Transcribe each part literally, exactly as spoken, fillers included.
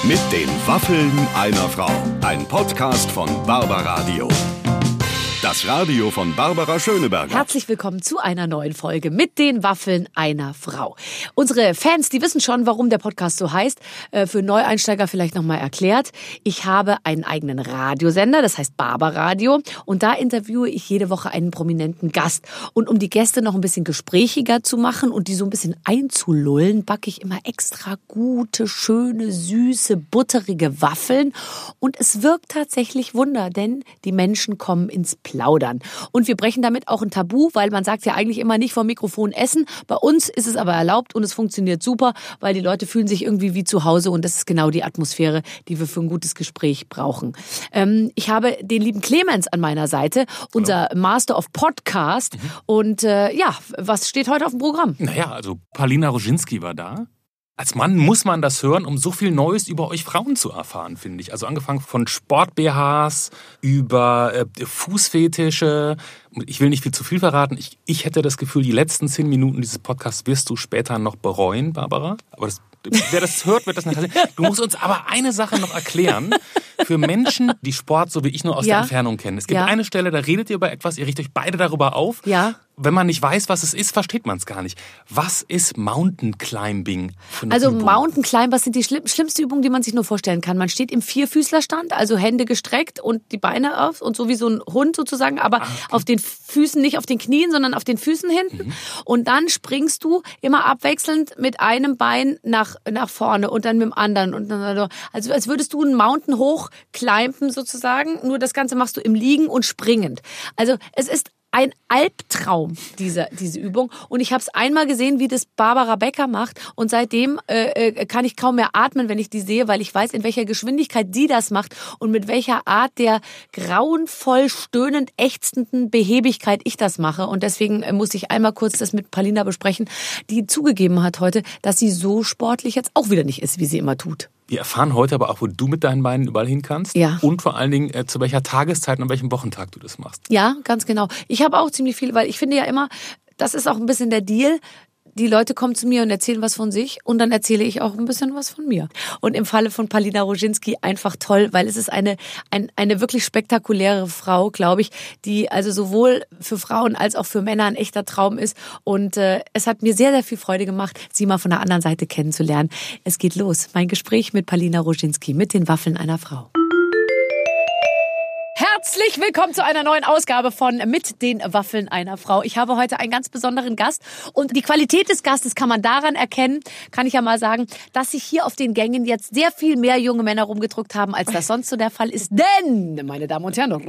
Mit den Waffeln einer Frau. Ein Podcast von Barbaradio. Das Radio von Barbara Schöneberger. Herzlich willkommen zu einer neuen Folge mit den Waffeln einer Frau. Unsere Fans, die wissen schon, warum der Podcast so heißt. Für Neueinsteiger vielleicht nochmal erklärt. Ich habe einen eigenen Radiosender, das heißt Barbaradio. Und da interviewe ich jede Woche einen prominenten Gast. Und um die Gäste noch ein bisschen gesprächiger zu machen und die so ein bisschen einzulullen, backe ich immer extra gute, schöne, süße, butterige Waffeln. Und es wirkt tatsächlich Wunder, denn die Menschen kommen ins Plaudern. Und wir brechen damit auch ein Tabu, weil man sagt ja eigentlich immer nicht vom Mikrofon essen. Bei uns ist es aber erlaubt und es funktioniert super, weil die Leute fühlen sich irgendwie wie zu Hause und das ist genau die Atmosphäre, die wir für ein gutes Gespräch brauchen. Ähm, ich habe den lieben Clemens an meiner Seite, unser Hallo. Master of Podcast. Mhm. Und äh, ja, was steht heute auf dem Programm? Naja, also Paulina Roginski war da. Als Mann muss man das hören, um so viel Neues über euch Frauen zu erfahren, finde ich. Also angefangen von Sport-B Hs über äh, Fußfetische. Ich will nicht viel zu viel verraten. Ich, ich hätte das Gefühl, die letzten zehn Minuten dieses Podcasts wirst du später noch bereuen, Barbara. Aber das, wer das hört, wird das nachher sehen. Du musst uns aber eine Sache noch erklären. Für Menschen, die Sport so wie ich nur aus ja. der Entfernung kennen. Es gibt ja. eine Stelle, da redet ihr über etwas, ihr richtet euch beide darüber auf. Ja. Wenn man nicht weiß, was es ist, versteht man es gar nicht. Was ist Mountain Climbing für eine Also Übung? Mountain Climber sind die schlimm, schlimmste Übung, die man sich nur vorstellen kann. Man steht im Vierfüßlerstand, also Hände gestreckt und die Beine auf und so wie so ein Hund sozusagen, aber ah, okay. auf den Füßen, nicht auf den Knien, sondern auf den Füßen hinten. Mhm. Und dann springst du immer abwechselnd mit einem Bein nach, nach vorne und dann mit dem anderen. Und dann, also als würdest du einen Mountain hoch climben sozusagen, nur das Ganze machst du im Liegen und springend. Also es ist ein Albtraum, diese, diese Übung. Und ich habe es einmal gesehen, wie das Barbara Becker macht. Und seitdem äh, kann ich kaum mehr atmen, wenn ich die sehe, weil ich weiß, in welcher Geschwindigkeit die das macht und mit welcher Art der grauenvoll stöhnend ächzenden Behebigkeit ich das mache. Und deswegen äh, muss ich einmal kurz das mit Paulina besprechen, die zugegeben hat heute, dass sie so sportlich jetzt auch wieder nicht ist, wie sie immer tut. Wir erfahren heute aber auch, wo du mit deinen Beinen überall hin kannst. Ja. Und vor allen Dingen, äh, zu welcher Tageszeit und an welchem Wochentag du das machst. Ja, ganz genau. Ich habe auch ziemlich viel, weil ich finde ja immer, das ist auch ein bisschen der Deal. Die Leute kommen zu mir und erzählen was von sich und dann erzähle ich auch ein bisschen was von mir. Und im Falle von Paulina Roginski einfach toll, weil es ist eine, ein, eine wirklich spektakuläre Frau, glaube ich, die also sowohl für Frauen als auch für Männer ein echter Traum ist. Und äh, es hat mir sehr, sehr viel Freude gemacht, sie mal von der anderen Seite kennenzulernen. Es geht los. Mein Gespräch mit Paulina Roginski, mit den Waffeln einer Frau. Herzlich willkommen zu einer neuen Ausgabe von Mit den Waffeln einer Frau. Ich habe heute einen ganz besonderen Gast und die Qualität des Gastes kann man daran erkennen, kann ich ja mal sagen, dass sich hier auf den Gängen jetzt sehr viel mehr junge Männer rumgedruckt haben, als das sonst so der Fall ist. Denn, meine Damen und Herren,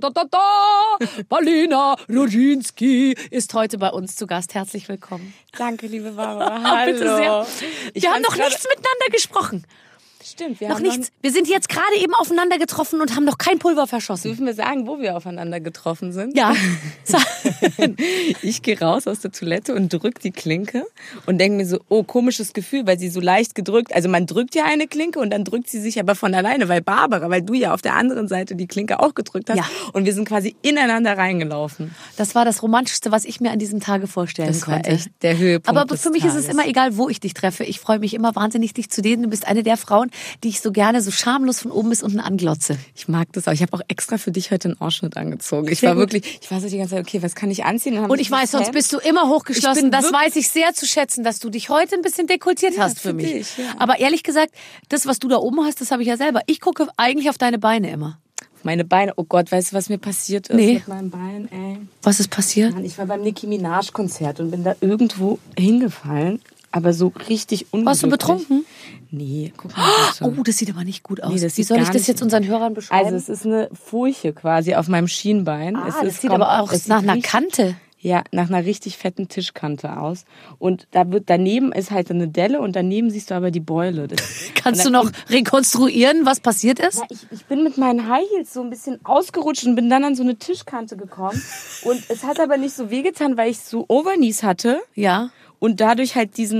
Paulina Roginski ist heute bei uns zu Gast. Herzlich willkommen. Danke, liebe Barbara. Hallo. Bitte sehr. Wir haben noch nichts miteinander gesprochen. Stimmt, wir noch haben nichts. Wir sind jetzt gerade eben aufeinander getroffen und haben noch kein Pulver verschossen. Dürfen wir sagen, wo wir aufeinander getroffen sind? Ja. Ich gehe raus aus der Toilette und drück die Klinke und denke mir so, oh, komisches Gefühl, weil sie so leicht gedrückt, also man drückt ja eine Klinke und dann drückt sie sich aber von alleine, weil Barbara, weil du ja auf der anderen Seite die Klinke auch gedrückt hast, ja. Und wir sind quasi ineinander reingelaufen. Das war das Romantischste, was ich mir an diesem Tage vorstellen das konnte. Das war echt der Höhepunkt. Aber für mich Tages. ist es immer egal, wo ich dich treffe. Ich freue mich immer wahnsinnig, dich zu sehen. Du bist eine der Frauen, die ich so gerne so schamlos von oben bis unten anglotze. Ich mag das auch. Ich habe auch extra für dich heute einen Ausschnitt angezogen. Ich Sehr war gut. wirklich, ich war so die ganze Zeit, okay, was kann ich anziehen? Und, und ich weiß, sonst bist du immer hochgeschlossen. Das weiß ich sehr zu schätzen, dass du dich heute ein bisschen dekoltiert ja, hast für, für mich. Dich, ja. Aber ehrlich gesagt, das, was du da oben hast, das habe ich ja selber. Ich gucke eigentlich auf deine Beine immer. Meine Beine, oh Gott, weißt du, was mir passiert ist nee. mit meinen Beinen, ey? Was ist passiert? Mann, ich war beim Nicki Minaj-Konzert und bin da irgendwo hingefallen. Aber so richtig unglücklich. Warst du betrunken? Nee, guck mal bitte. Oh, das sieht aber nicht gut aus. Nee, das Wie soll ich das jetzt unseren Hörern beschreiben? Also es ist eine Furche quasi auf meinem Schienbein. Ah, es das ist, sieht kommt, aber auch nach einer richtig, Kante. Ja, nach einer richtig fetten Tischkante aus. Und da wird daneben ist halt eine Delle und daneben siehst du aber die Beule. Das, Kannst du noch rekonstruieren, was passiert ist? Na, ich, ich bin mit meinen High Heels so ein bisschen ausgerutscht und bin dann an so eine Tischkante gekommen. Und es hat aber nicht so wehgetan, weil ich so Overknees hatte. Ja. Und dadurch halt diesen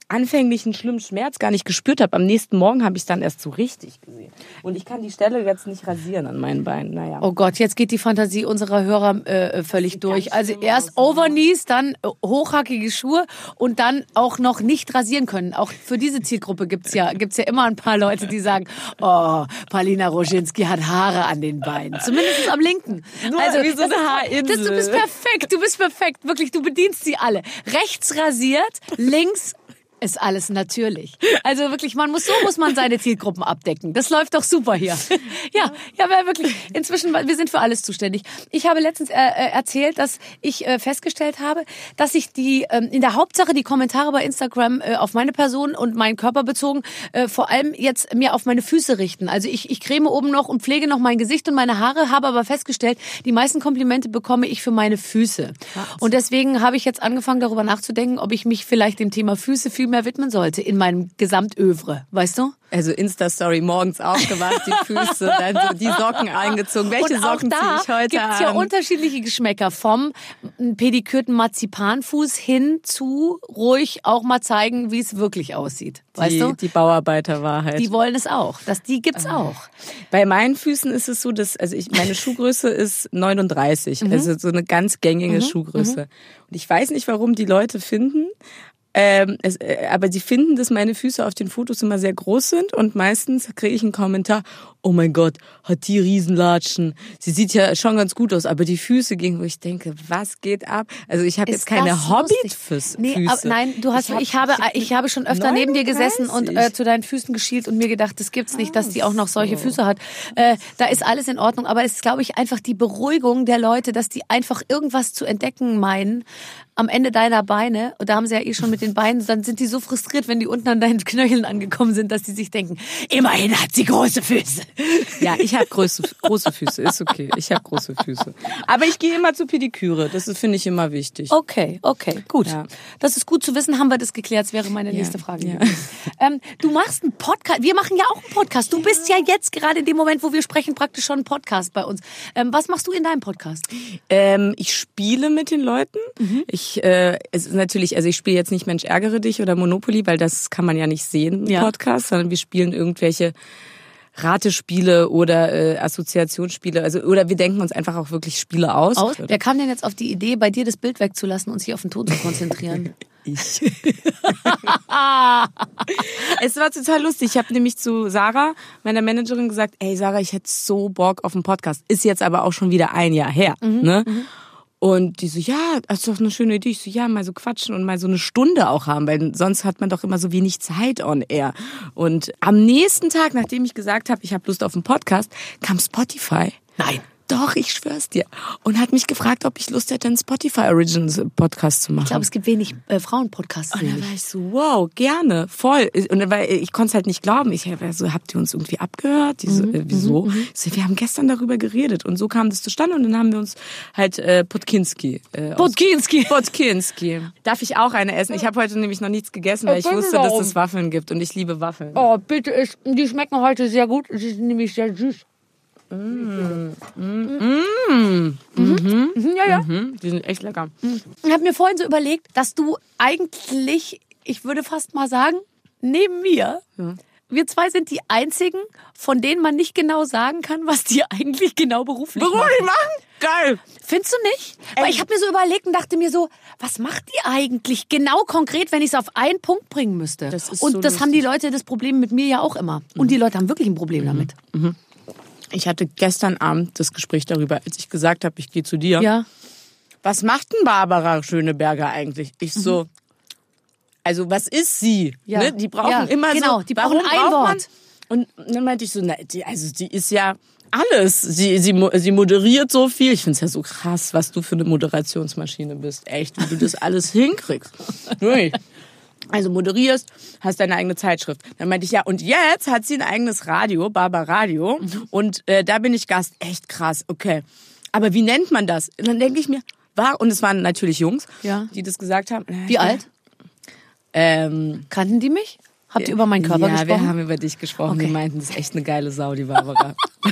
anfänglichen schlimmen Schmerz gar nicht gespürt habe. Am nächsten Morgen habe ich es dann erst so richtig gesehen. Und ich kann die Stelle jetzt nicht rasieren an meinen Beinen. Naja. Oh Gott, jetzt geht die Fantasie unserer Hörer äh, völlig durch. Also erst Overknees, dann äh, hochhackige Schuhe und dann auch noch nicht rasieren können. Auch für diese Zielgruppe gibt's ja, gibt's ja immer ein paar Leute, die sagen, oh, Paulina Roginski hat Haare an den Beinen. Zumindest am linken. Nur also wie so eine Haarinsel. Das, du bist perfekt, du bist perfekt. Wirklich, du bedienst sie alle. Rechts rasiert, links ist alles natürlich. Also wirklich, man muss, so muss man seine Zielgruppen abdecken. Das läuft doch super hier. Ja, ja, aber wirklich, inzwischen, wir sind für alles zuständig. Ich habe letztens äh, erzählt, dass ich äh, festgestellt habe, dass ich die, ähm, in der Hauptsache die Kommentare bei Instagram äh, auf meine Person und meinen Körper bezogen, äh, vor allem jetzt mir auf meine Füße richten. Also ich, ich creme oben noch und pflege noch mein Gesicht und meine Haare, habe aber festgestellt, die meisten Komplimente bekomme ich für meine Füße. Und deswegen habe ich jetzt angefangen, darüber nachzudenken, ob ich mich vielleicht dem Thema Füße viel mehr widmen sollte in meinem Gesamtövre, weißt du? Also Insta-Story, morgens aufgewacht, die Füße, dann so die Socken eingezogen. Welche und auch Socken ziehe da ich heute gibt's ja an? unterschiedliche Geschmäcker, vom pedikürten Marzipanfuß hin zu ruhig auch mal zeigen, wie es wirklich aussieht, weißt die, du? Die Bauarbeiterwahrheit. Die wollen es auch, das, die gibt's auch. Bei meinen Füßen ist es so, dass, also ich, meine Schuhgröße ist neununddreißig, mhm. also so eine ganz gängige mhm. Schuhgröße. Und ich weiß nicht, warum die Leute finden, Ähm, es, äh, aber sie finden, dass meine Füße auf den Fotos immer sehr groß sind und meistens kriege ich einen Kommentar, oh mein Gott, hat die Riesenlatschen. Sie sieht ja schon ganz gut aus, aber die Füße gingen, wo ich denke, was geht ab? Also ich habe jetzt keine Hobbit-Füße. Nee, aber nein, du hast, ich, hab, ich habe, ich habe schon öfter neben dir gesessen und äh, zu deinen Füßen geschielt und mir gedacht, das gibt's nicht, dass die auch noch solche Füße hat. Äh, da ist alles in Ordnung, aber es ist, glaube ich, einfach die Beruhigung der Leute, dass die einfach irgendwas zu entdecken meinen am Ende deiner Beine. Und da haben sie ja eh schon mit den Beinen, dann sind die so frustriert, wenn die unten an deinen Knöcheln angekommen sind, dass die sich denken, immerhin hat sie große Füße. Ja, ich habe große, große Füße, ist okay. Ich habe große Füße. Aber ich gehe immer zur Pediküre, das finde ich immer wichtig. Okay, okay, gut. Ja. Das ist gut zu wissen, haben wir das geklärt, das wäre meine nächste ja, Frage. Ja. Ähm, du machst einen Podcast, wir machen ja auch einen Podcast. Du bist ja jetzt gerade in dem Moment, wo wir sprechen, praktisch schon ein Podcast bei uns. Ähm, was machst du in deinem Podcast? Ähm, ich spiele mit den Leuten. Mhm. Ich, äh, es ist natürlich, also ich spiele jetzt nicht Mensch, ärgere dich oder Monopoly, weil das kann man ja nicht sehen im ja. Podcast, sondern wir spielen irgendwelche Ratespiele oder äh, Assoziationsspiele, also oder wir denken uns einfach auch wirklich Spiele aus. aus. Wer kam denn jetzt auf die Idee, bei dir das Bild wegzulassen und sich auf den Ton zu konzentrieren? Ich. Es war total lustig. Ich habe nämlich zu Sarah, meiner Managerin, gesagt, ey Sarah, ich hätte so Bock auf einen Podcast. Ist jetzt aber auch schon wieder ein Jahr her. Mhm, ne? Mhm. Und die so, ja, das ist doch eine schöne Idee. Ich so, ja, mal so quatschen und mal so eine Stunde auch haben, weil sonst hat man doch immer so wenig Zeit on air. Und am nächsten Tag, nachdem ich gesagt habe, ich habe Lust auf einen Podcast, kam Spotify. Nein. Doch, ich schwör's dir. Und hat mich gefragt, ob ich Lust hätte, einen Spotify Originals Podcast zu machen. Ich glaube, es gibt wenig äh, Frauen-Podcasts. Und dann war ich so, wow, gerne, voll. Und dann war, ich konnte es halt nicht glauben. Ich war so, habt ihr uns irgendwie abgehört? Die so, mhm, äh, wieso? Mhm. Ich so, wir haben gestern darüber geredet. Und so kam das zustande. Und dann haben wir uns halt äh, Podkinski. Äh, Podkinski. Podkinski. Darf ich auch eine essen? Ich habe heute nämlich noch nichts gegessen, weil ich wusste, dass es Waffeln gibt. Und ich liebe Waffeln. Oh, bitte, ist, die schmecken heute sehr gut. Sie sind nämlich sehr süß. Mm. Mm. Mm. Mhm. Mhm. Ja, ja. Mhm. Die sind echt lecker. Ich habe mir vorhin so überlegt, dass du eigentlich, ich würde fast mal sagen, neben mir, ja. wir zwei sind die einzigen, von denen man nicht genau sagen kann, was die eigentlich genau beruflich machen. Beruflich machen? Geil. Findest du nicht? Ey. Weil ich habe mir so überlegt und dachte mir so, was macht die eigentlich genau konkret, wenn ich es auf einen Punkt bringen müsste? Das ist und so das lustig. haben die Leute das Problem mit mir ja auch immer. Und Mhm. die Leute haben wirklich ein Problem mhm. damit. Mhm. Ich hatte gestern Abend das Gespräch darüber, als ich gesagt habe, ich gehe zu dir. Ja. Was macht denn Barbara Schöneberger eigentlich? Ich so, mhm. also was ist sie? Ja. Ne? Die brauchen ja, immer genau, so, die brauchen warum ein braucht Wort. Man? Und dann meinte ich so, na, die, also die ist ja alles. Sie, sie, sie moderiert so viel. Ich find's ja so krass, was du für eine Moderationsmaschine bist. Echt, wie du das alles hinkriegst. Also moderierst, hast deine eigene Zeitschrift. Dann meinte ich, ja, und jetzt hat sie ein eigenes Radio, Barbara Radio, mhm. und äh, da bin ich Gast. Echt krass, okay. Aber wie nennt man das? Und dann denke ich mir, war, und es waren natürlich Jungs, ja. die das gesagt haben. Wie ja. alt? Ähm, Kannten die mich? Habt ihr über meinen Körper ja, gesprochen? Ja, wir haben über dich gesprochen. Okay. Die meinten, das ist echt eine geile Sau, die Barbara.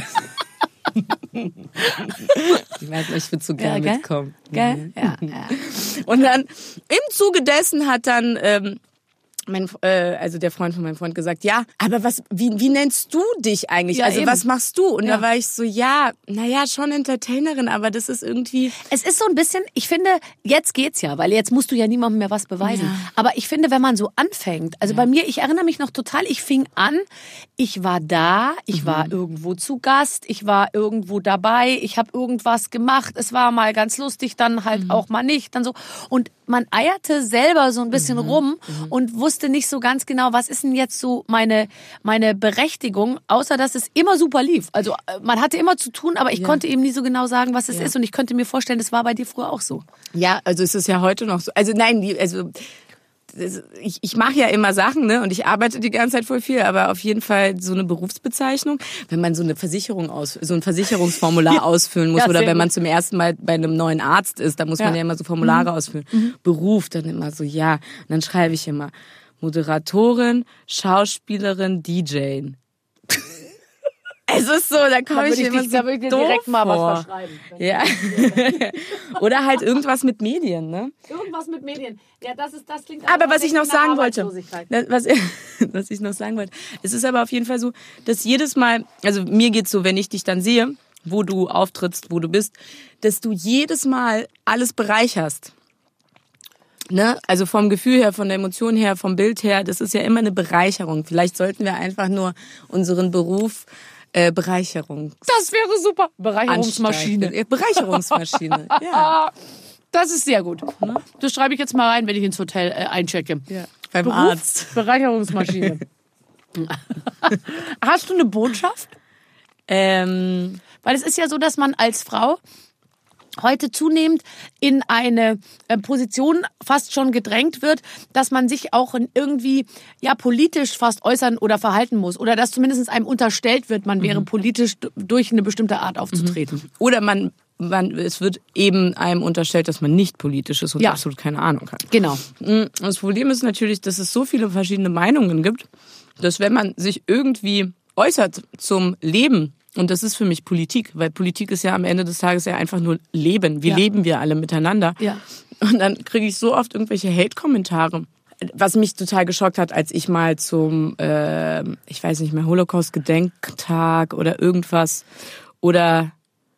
Die meinten, ich würde so gerne ja, mitkommen. Gell? Ja, ja. Und dann im Zuge dessen hat dann ähm, mein, äh, also der Freund von meinem Freund gesagt, ja, aber was, wie, wie nennst du dich eigentlich? Ja, also eben. was machst du? Und Ja. da war ich so, ja, naja, schon Entertainerin, aber das ist irgendwie... Es ist so ein bisschen, ich finde, jetzt geht's ja, weil jetzt musst du ja niemandem mehr was beweisen. Ja. Aber ich finde, wenn man so anfängt, also bei mir, ich erinnere mich noch total, ich fing an, ich war da, ich Mhm. war irgendwo zu Gast, ich war irgendwo dabei, ich habe irgendwas gemacht, es war mal ganz lustig, dann halt Mhm. auch mal nicht, dann so. Und man eierte selber so ein bisschen Mhm. rum und wusste nicht so ganz genau, was ist denn jetzt so meine, meine Berechtigung, außer dass es immer super lief. Also äh, man hatte immer zu tun, aber ich Ja. konnte eben nie so genau sagen, was es Ja. ist. Und ich könnte mir vorstellen, das war bei dir früher auch so. Ja, also es ist ja heute noch so. Also nein, die, also das- ich, ich mache ja immer Sachen, ne? Und ich arbeite die ganze Zeit voll viel, aber auf jeden Fall so eine Berufsbezeichnung, wenn man so eine Versicherung aus, so ein Versicherungsformular ausfüllen muss Ja, oder sehr wenn man gut. zum ersten Mal bei einem neuen Arzt ist, da muss man Ja. ja immer so Formulare ausfüllen. Beruf, dann immer so, ja. Und dann schreibe ich immer Moderatorin, Schauspielerin, D J. Es ist so, da komme ich, immer so doof vor. verschreiben. Ja. Oder halt irgendwas mit Medien, ne? Irgendwas mit Medien. Ja, das ist, das klingt Aber was ich noch sagen wollte, was, was ich noch sagen wollte, es ist aber auf jeden Fall so, dass jedes Mal, also mir geht's so, wenn ich dich dann sehe, wo du auftrittst, wo du bist, dass du jedes Mal alles bereicherst. Ne? Also vom Gefühl her, von der Emotion her, vom Bild her, das ist ja immer eine Bereicherung. Vielleicht sollten wir einfach nur unseren Beruf äh, Bereicherung. Das wäre super. Bereicherungsmaschine. Ja, Bereicherungsmaschine. Ja. Das ist sehr gut. Das schreibe ich jetzt mal rein, wenn ich ins Hotel äh, einchecke. Ja. Beim Beruf, Arzt. Bereicherungsmaschine. Hast du eine Botschaft? Ähm, Weil es ist ja so, dass man als Frau heute zunehmend in eine äh, Position fast schon gedrängt wird, dass man sich auch irgendwie ja politisch fast äußern oder verhalten muss. Oder dass zumindest einem unterstellt wird, man wäre politisch d- durch eine bestimmte Art aufzutreten. Oder man, man, es wird eben einem unterstellt, dass man nicht politisch ist und Ja. absolut keine Ahnung hat. Genau. Das Problem ist natürlich, dass es so viele verschiedene Meinungen gibt, dass wenn man sich irgendwie äußert zum Leben, und das ist für mich Politik, weil Politik ist ja am Ende des Tages ja einfach nur Leben. Wie Ja. leben wir alle miteinander? Ja. Und dann kriege ich so oft irgendwelche Hate-Kommentare. Was mich total geschockt hat, als ich mal zum, äh, ich weiß nicht mehr, Holocaust-Gedenktag oder irgendwas oder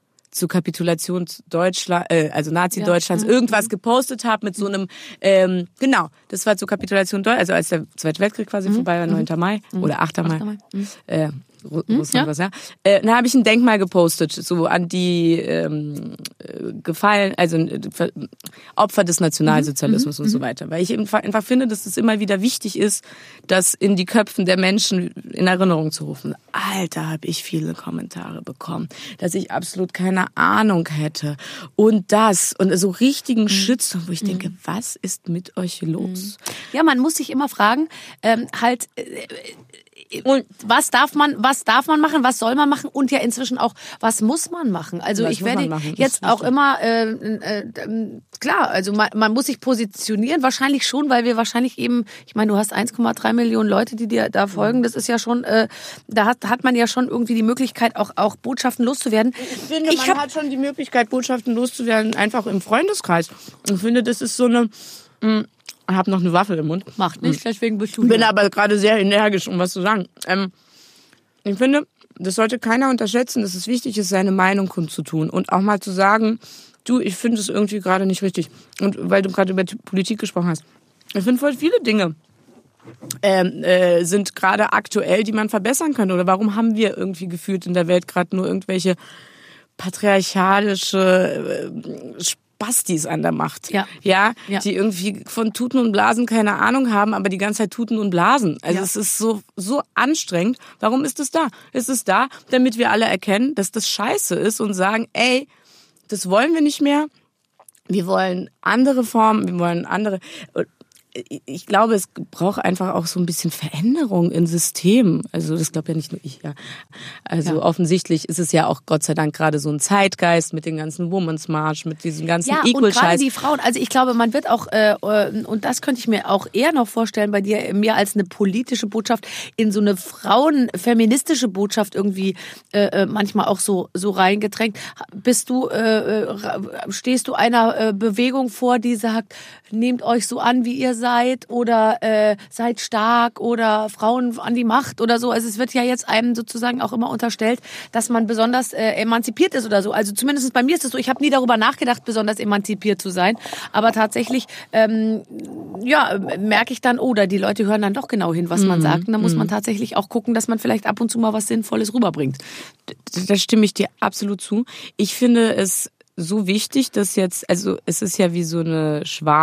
zu Kapitulation Deutschland, äh, also Nazi-Deutschlands, Ja. irgendwas gepostet habe mit so einem, ähm, genau, das war zur Kapitulation Deutschlands, also als der Zweite Weltkrieg quasi vorbei war, neunter Mai oder achter Mai. achter Mai. Mhm. Äh, Ru- ja. Russland was, ja. Äh, da habe ich ein Denkmal gepostet, so an die ähm, äh, gefallen, also äh, Ver- Opfer des Nationalsozialismus und so weiter. Weil ich eben einfach finde, dass es immer wieder wichtig ist, das in die Köpfen der Menschen in Erinnerung zu rufen. Alter, habe ich viele Kommentare bekommen, dass ich absolut keine Ahnung hätte. Und das, und so richtigen Shitstorm, wo ich denke, was ist mit euch los? Ja, man muss sich immer fragen, ähm, halt, äh, und was darf man, was darf man machen, was soll man machen und ja inzwischen auch, was muss man machen? Also Was ich muss werde man machen? Das jetzt ist auch wichtig. immer, äh, äh, äh, klar, also man, man muss sich positionieren, wahrscheinlich schon, weil wir wahrscheinlich eben, ich meine, du hast eins Komma drei Millionen Leute, die dir da folgen, das ist ja schon, äh, da hat, hat man ja schon irgendwie die Möglichkeit, auch, auch Botschaften loszuwerden. Ich finde, Ich man hab- hat schon die Möglichkeit, Botschaften loszuwerden, einfach im Freundeskreis. Ich finde, das ist so eine... Mh, ich habe noch eine Waffel im Mund. Macht nicht, deswegen bist du Ich bin hier. aber gerade sehr energisch, um was zu sagen. Ähm, ich finde, das sollte keiner unterschätzen, dass es wichtig ist, seine Meinung kundzutun und auch mal zu sagen, du, ich finde es irgendwie gerade nicht richtig. Und weil du gerade über Politik gesprochen hast. Ich finde voll viele Dinge ähm, äh, sind gerade aktuell, die man verbessern könnte. Oder warum haben wir irgendwie gefühlt in der Welt gerade nur irgendwelche patriarchalische äh, Spastis an der Macht, Ja. ja, Ja. die irgendwie von Tuten und Blasen keine Ahnung haben, aber die ganze Zeit tuten und blasen. Also Ja. es ist so so anstrengend. Warum ist es da? Es ist da, damit wir alle erkennen, dass das scheiße ist und sagen, ey, das wollen wir nicht mehr. Wir wollen andere Formen, wir wollen andere. Ich glaube, es braucht einfach auch so ein bisschen Veränderung in Systemen. Also das glaube ja nicht nur ich, ja. Also Ja. offensichtlich ist es ja auch Gott sei Dank gerade so ein Zeitgeist mit den ganzen Women's March, mit diesem ganzen Ja, und gerade Equal-Scheiß. die Frauen, also ich glaube, man wird auch, äh, äh, und das könnte ich mir auch eher noch vorstellen bei dir, mehr als eine politische Botschaft, in so eine frauenfeministische Botschaft irgendwie äh, äh, manchmal auch so so reingedrängt. Bist du, äh, äh, stehst du einer äh, Bewegung vor, die sagt, nehmt euch so an, wie ihr seid? seid oder äh, seid stark oder Frauen an die Macht oder so. Also es wird ja jetzt einem sozusagen auch immer unterstellt, dass man besonders äh, emanzipiert ist oder so. Also zumindest bei mir ist es so, ich habe nie darüber nachgedacht, besonders emanzipiert zu sein. Aber tatsächlich ähm, ja, merke ich dann, oh, da die Leute hören dann doch genau hin, was man sagt. Und dann muss man tatsächlich auch gucken, dass man vielleicht ab und zu mal was Sinnvolles rüberbringt. Da stimme ich dir absolut zu. Ich finde es so wichtig, dass jetzt, also es ist ja wie so eine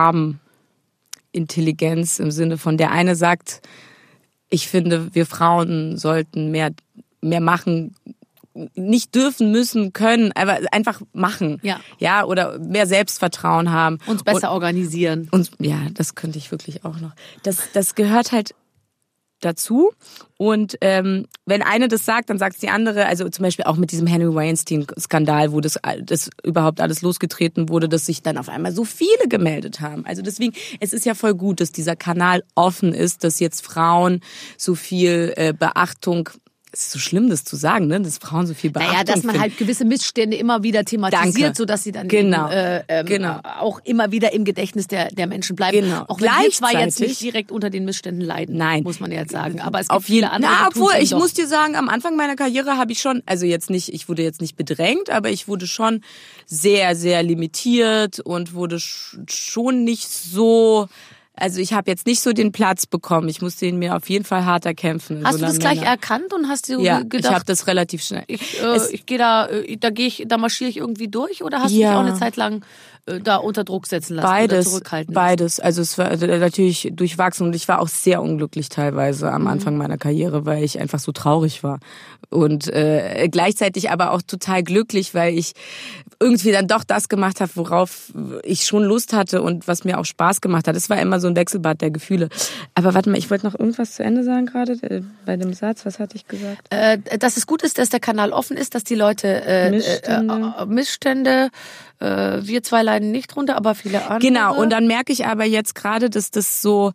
Schwarmintelligenz im Sinne von, der eine sagt, ich finde, wir Frauen sollten mehr, mehr machen, nicht dürfen, müssen, können, aber einfach machen. Ja. Ja, oder mehr Selbstvertrauen haben. Uns besser und, organisieren. Und, ja, das könnte ich wirklich auch noch. Das, das gehört halt dazu. Und ähm, wenn eine das sagt, dann sagt die andere, also zum Beispiel auch mit diesem Harvey Weinstein-Skandal, wo das, das überhaupt alles losgetreten wurde, dass sich dann auf einmal so viele gemeldet haben. Also deswegen, es ist ja voll gut, dass dieser Kanal offen ist, dass jetzt Frauen so viel äh, Beachtung, es ist so schlimm, das zu sagen, ne, dass Frauen so viel Beachtung Naja, dass man finden. halt gewisse Missstände immer wieder thematisiert, Danke. sodass sie dann Genau. eben, äh, ähm, Genau. auch immer wieder im Gedächtnis der, der Menschen bleiben. Genau. Auch wenn wir zwar jetzt Gleichzeitig- nicht direkt unter den Missständen leiden, Nein. muss man ja jetzt sagen. Aber es gibt Auf jeden viele andere, Na, die tun's obwohl, eben ich doch. muss dir sagen, am Anfang meiner Karriere habe ich schon, also jetzt nicht, ich wurde jetzt nicht bedrängt, aber ich wurde schon sehr, sehr limitiert und wurde sch- schon nicht so, also ich habe jetzt nicht so den Platz bekommen. Ich musste ihn mir auf jeden Fall hart erkämpfen. in Hast so du einer das gleich Männer- erkannt und hast du Ja, gedacht, ich habe das relativ schnell. ich, äh, Es- ich gehe da, äh, da gehe ich, da marschiere ich irgendwie durch, oder hast du Ja. dich auch eine Zeit lang äh, da unter Druck setzen lassen oder Beides, zurückhalten lassen? beides. Also es war natürlich durchwachsen und ich war auch sehr unglücklich teilweise am Anfang meiner Karriere, weil ich einfach so traurig war. Und äh, gleichzeitig aber auch total glücklich, weil ich irgendwie dann doch das gemacht habe, worauf ich schon Lust hatte und was mir auch Spaß gemacht hat. Es war immer so ein Wechselbad der Gefühle. Aber warte mal, ich wollte noch irgendwas zu Ende sagen gerade äh, bei dem Satz. Was hatte ich gesagt? Äh, dass es gut ist, dass der Kanal offen ist, dass die Leute äh, Missstände. äh, äh, Missstände, äh, wir zwei leiden nicht drunter, aber viele andere. Genau, und dann merke ich aber jetzt gerade, dass das so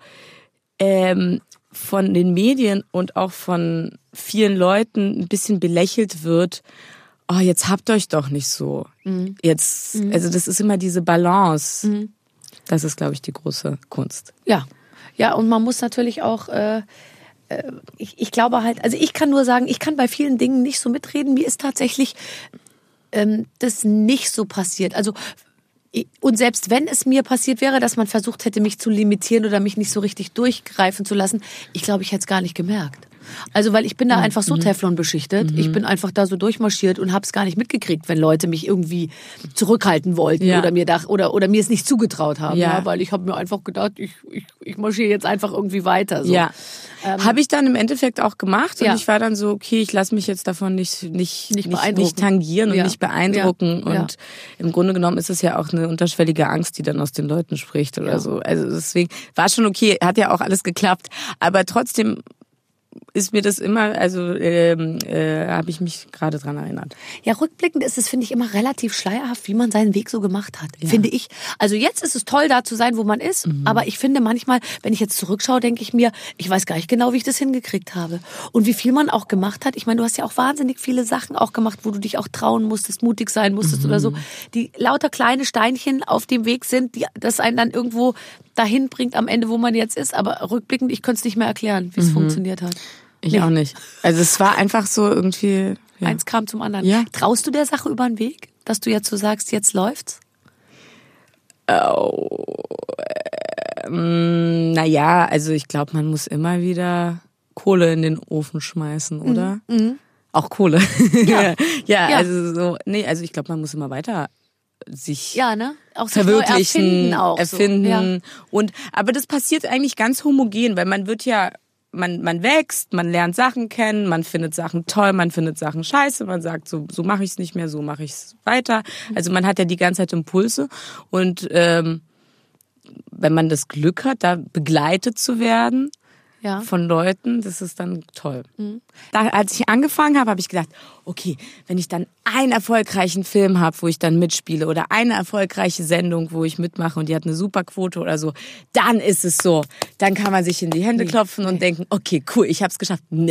ähm, von den Medien und auch von vielen Leuten ein bisschen belächelt wird. Oh, jetzt habt euch doch nicht so. Mhm. Jetzt, also das ist immer diese Balance. Mhm. Das ist, glaube ich, die große Kunst. Ja, ja, und man muss natürlich auch, äh, äh, ich, ich glaube halt, also ich kann nur sagen, ich kann bei vielen Dingen nicht so mitreden. Mir ist tatsächlich ähm, das nicht so passiert. Also und selbst wenn es mir passiert wäre, dass man versucht hätte, mich zu limitieren oder mich nicht so richtig durchgreifen zu lassen, ich glaube, ich hätte es gar nicht gemerkt. Also, weil ich bin da Mhm. einfach so Teflon beschichtet. Ich bin einfach da so durchmarschiert und habe es gar nicht mitgekriegt, wenn Leute mich irgendwie zurückhalten wollten Ja. oder mir dach, oder oder mir es nicht zugetraut haben, Ja. ja, weil ich habe mir einfach gedacht, ich ich, ich marschiere jetzt einfach irgendwie weiter. So. Ja, habe ich dann im Endeffekt auch gemacht und Ja. ich war dann so, okay, ich lasse mich jetzt davon nicht nicht Nicht nicht, beeindrucken. nicht tangieren und Ja. nicht beeindrucken Ja. Ja. und im Grunde genommen ist es ja auch eine unterschwellige Angst, die dann aus den Leuten spricht oder Ja. so. Also deswegen war schon okay, hat ja auch alles geklappt, aber trotzdem ist mir das immer, also ähm, äh, habe ich mich gerade dran erinnert. Ja, rückblickend ist es, finde ich, immer relativ schleierhaft, wie man seinen Weg so gemacht hat, finde ich. Also jetzt ist es toll, da zu sein, wo man ist, Mhm. aber ich finde manchmal, wenn ich jetzt zurückschaue, denke ich mir, ich weiß gar nicht genau, wie ich das hingekriegt habe. Und wie viel man auch gemacht hat. Ich meine, du hast ja auch wahnsinnig viele Sachen auch gemacht, wo du dich auch trauen musstest, mutig sein musstest Mhm. oder so, die lauter kleine Steinchen auf dem Weg sind, die das einen dann irgendwo dahin bringt am Ende, wo man jetzt ist. Aber rückblickend, ich könnte es nicht mehr erklären, wie es funktioniert hat. Ich Nee. auch nicht. Also es war einfach so irgendwie. Ja. Eins kam zum anderen. Ja. Traust du der Sache über den Weg, dass du jetzt so sagst, jetzt läuft's? Oh, ähm, naja, also ich glaube, man muss immer wieder Kohle in den Ofen schmeißen, oder? Auch Kohle. Ja. ja, Ja. also so, nee, also ich glaube, man muss immer weiter sich Ja, ne? Auch sich neu verwirklichen, erfinden auch. erfinden. So. Ja. Und aber das passiert eigentlich ganz homogen, weil man wird ja man man wächst, man lernt Sachen kennen, man findet Sachen toll, man findet Sachen scheiße, man sagt so so mache ich es nicht mehr, so mache ich es weiter. Also man hat ja die ganze Zeit Impulse und ähm, wenn man das Glück hat, da begleitet zu werden Ja. von Leuten, das ist dann toll. Da, als ich angefangen habe, habe ich gedacht, okay, wenn ich dann einen erfolgreichen Film habe, wo ich dann mitspiele oder eine erfolgreiche Sendung, wo ich mitmache und die hat eine super Quote oder so, dann ist es so. Dann kann man sich in die Hände klopfen und denken, okay, cool, ich habe es geschafft. Nee,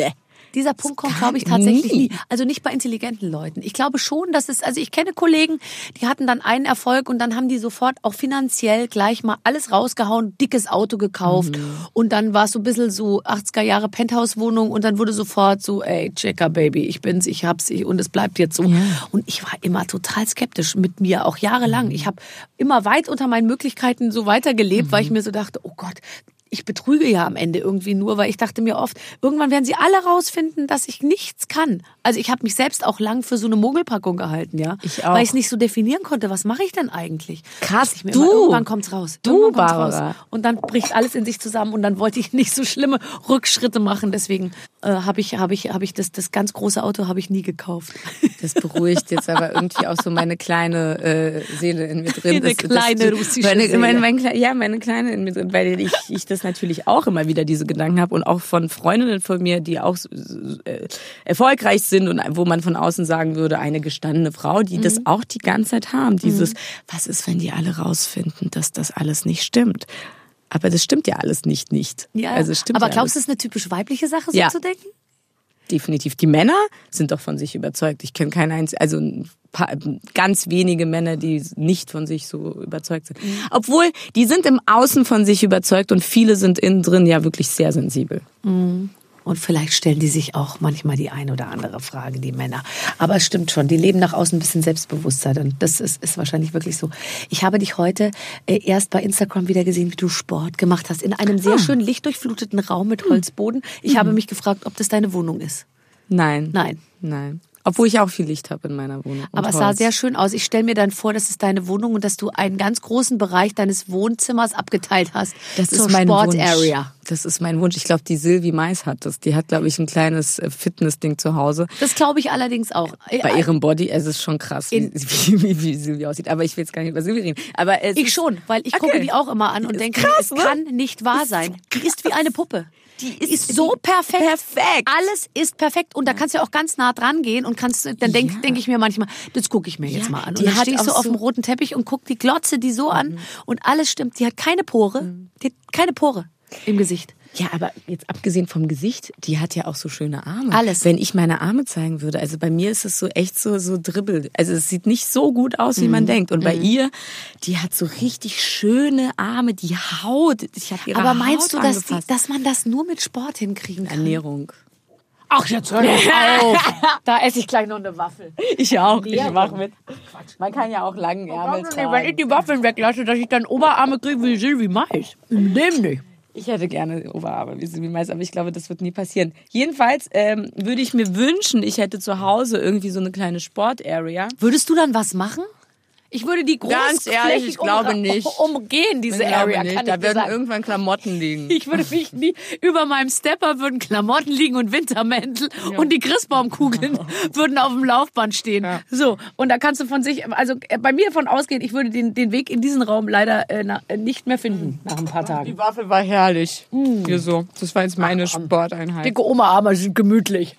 Dieser Punkt kommt, glaube ich, tatsächlich nie. Also nicht bei intelligenten Leuten. Ich glaube schon, dass es, also ich kenne Kollegen, die hatten dann einen Erfolg und dann haben die sofort auch finanziell gleich mal alles rausgehauen, dickes Auto gekauft mhm. und dann war es so ein bisschen so achtziger Jahre Penthouse-Wohnung und dann wurde sofort so, ey, Checker, Baby, ich bin's, ich hab's ich, und es bleibt jetzt so. Ja. Und ich war immer total skeptisch mit mir, auch jahrelang. Ich habe immer weit unter meinen Möglichkeiten so weitergelebt, mhm. weil ich mir so dachte, oh Gott, ich betrüge ja am Ende irgendwie nur, weil ich dachte mir oft, irgendwann werden sie alle rausfinden, dass ich nichts kann. Also ich habe mich selbst auch lang für so eine Mogelpackung gehalten, ja, ich auch. Weil ich es nicht so definieren konnte. Was mache ich denn eigentlich? Krass, ich mir du. Immer, irgendwann kommt's raus. Du, Barbara. Raus. Und dann bricht alles in sich zusammen und dann wollte ich nicht so schlimme Rückschritte machen. Deswegen äh, habe ich, habe ich, habe ich das, das ganz große Auto habe ich nie gekauft. Das beruhigt jetzt aber irgendwie auch so meine kleine äh, Seele in mir drin. Eine das, kleine das, russische meine, Seele. Mein, mein, ja, meine kleine in mir drin, weil ich, ich das natürlich auch immer wieder diese Gedanken habe und auch von Freundinnen von mir, die auch äh, erfolgreich sind und wo man von außen sagen würde, eine gestandene Frau, die mhm. das auch die ganze Zeit haben. Dieses, mhm. was ist, wenn die alle rausfinden, dass das alles nicht stimmt? Aber das stimmt ja alles nicht, nicht. Ja, also stimmt aber ja glaubst du, alles. es ist eine typisch weibliche Sache, so ja. zu denken? Definitiv. Die Männer sind doch von sich überzeugt. Ich kenne keinen einzigen, also ein paar, ganz wenige Männer, die nicht von sich so überzeugt sind. Mhm. Obwohl, die sind im Außen von sich überzeugt und viele sind innen drin ja wirklich sehr sensibel. Mhm. Und vielleicht stellen die sich auch manchmal die eine oder andere Frage, die Männer. Aber es stimmt schon, die leben nach außen ein bisschen selbstbewusster. Und das ist, ist wahrscheinlich wirklich so. Ich habe dich heute äh, erst bei Instagram wieder gesehen, wie du Sport gemacht hast. In einem sehr ah. schön lichtdurchfluteten Raum mit Holzboden. Ich mhm. habe mich gefragt, ob das deine Wohnung ist. Nein. Nein. Nein. Obwohl ich auch viel Licht habe in meiner Wohnung. Aber es sah sehr schön aus. Ich stelle mir dann vor, das ist deine Wohnung und dass du einen ganz großen Bereich deines Wohnzimmers abgeteilt hast. Das zur ist mein Sport-Area. Wunsch. Das ist mein Wunsch. Ich glaube, die Silvi Mais hat das. Die hat, glaube ich, ein kleines Fitnessding zu Hause. Das glaube ich allerdings auch. Bei ihrem Body, es ist schon krass, wie, wie, wie, wie Silvi aussieht. Aber ich will jetzt gar nicht über Silvi reden. Aber es ich ist, schon, weil ich okay. gucke die auch immer an und denke, krass, es ne? kann nicht wahr sein. Die ist wie eine Puppe. Die ist, ist so perfekt. Perfekt. Alles ist perfekt. Und da kannst du auch ganz nah dran gehen und kannst, dann denke ja. denk ich mir manchmal, das gucke ich mir jetzt ja, mal an. Und dann stehe ich so auf dem roten Teppich und gucke die Glotze die so mhm. an und alles stimmt. Die hat keine Pore. Mhm. Die hat keine Pore im Gesicht. Ja, aber jetzt abgesehen vom Gesicht, die hat ja auch so schöne Arme. Alles. Wenn ich meine Arme zeigen würde, also bei mir ist es so echt so so dribbel. Also es sieht nicht so gut aus, wie mm. man denkt. Und bei mm. ihr, die hat so richtig schöne Arme, die Haut. Ich habe ihre Aber meinst Haut du, dass, die, dass man das nur mit Sport hinkriegen kann? Ernährung. Ach, jetzt hör doch auf. Da esse ich gleich noch eine Waffel. Ich auch. Ich mach mit. Man kann ja auch langen Ärmel tragen. Wenn ich die Waffeln weglasse, dass ich dann Oberarme kriege wie Silvi Mais. Nimm nicht. Ich hätte gerne Oberarme wie Silvi Mais, aber ich glaube, das wird nie passieren. Jedenfalls ähm, würde ich mir wünschen, ich hätte zu Hause irgendwie so eine kleine Sport-Area. Würdest du dann was machen? Ich würde die Ganz ehrlich, ich glaube um, nicht. umgehen, diese ich Area. Nicht. Kann da ich würden sagen. irgendwann Klamotten liegen. Ich würde mich nie, über meinem Stepper würden Klamotten liegen und Wintermäntel ja. und die Christbaumkugeln ja. würden auf dem Laufband stehen. Ja. So, und da kannst du von sich, also bei mir davon ausgehen, ich würde den, den Weg in diesen Raum leider äh, na, nicht mehr finden nach ein paar Tagen. Die Waffel war herrlich. Mm. Hier so. Das war jetzt meine Ach, Sporteinheit. Dicke Oma-Arme sind gemütlich.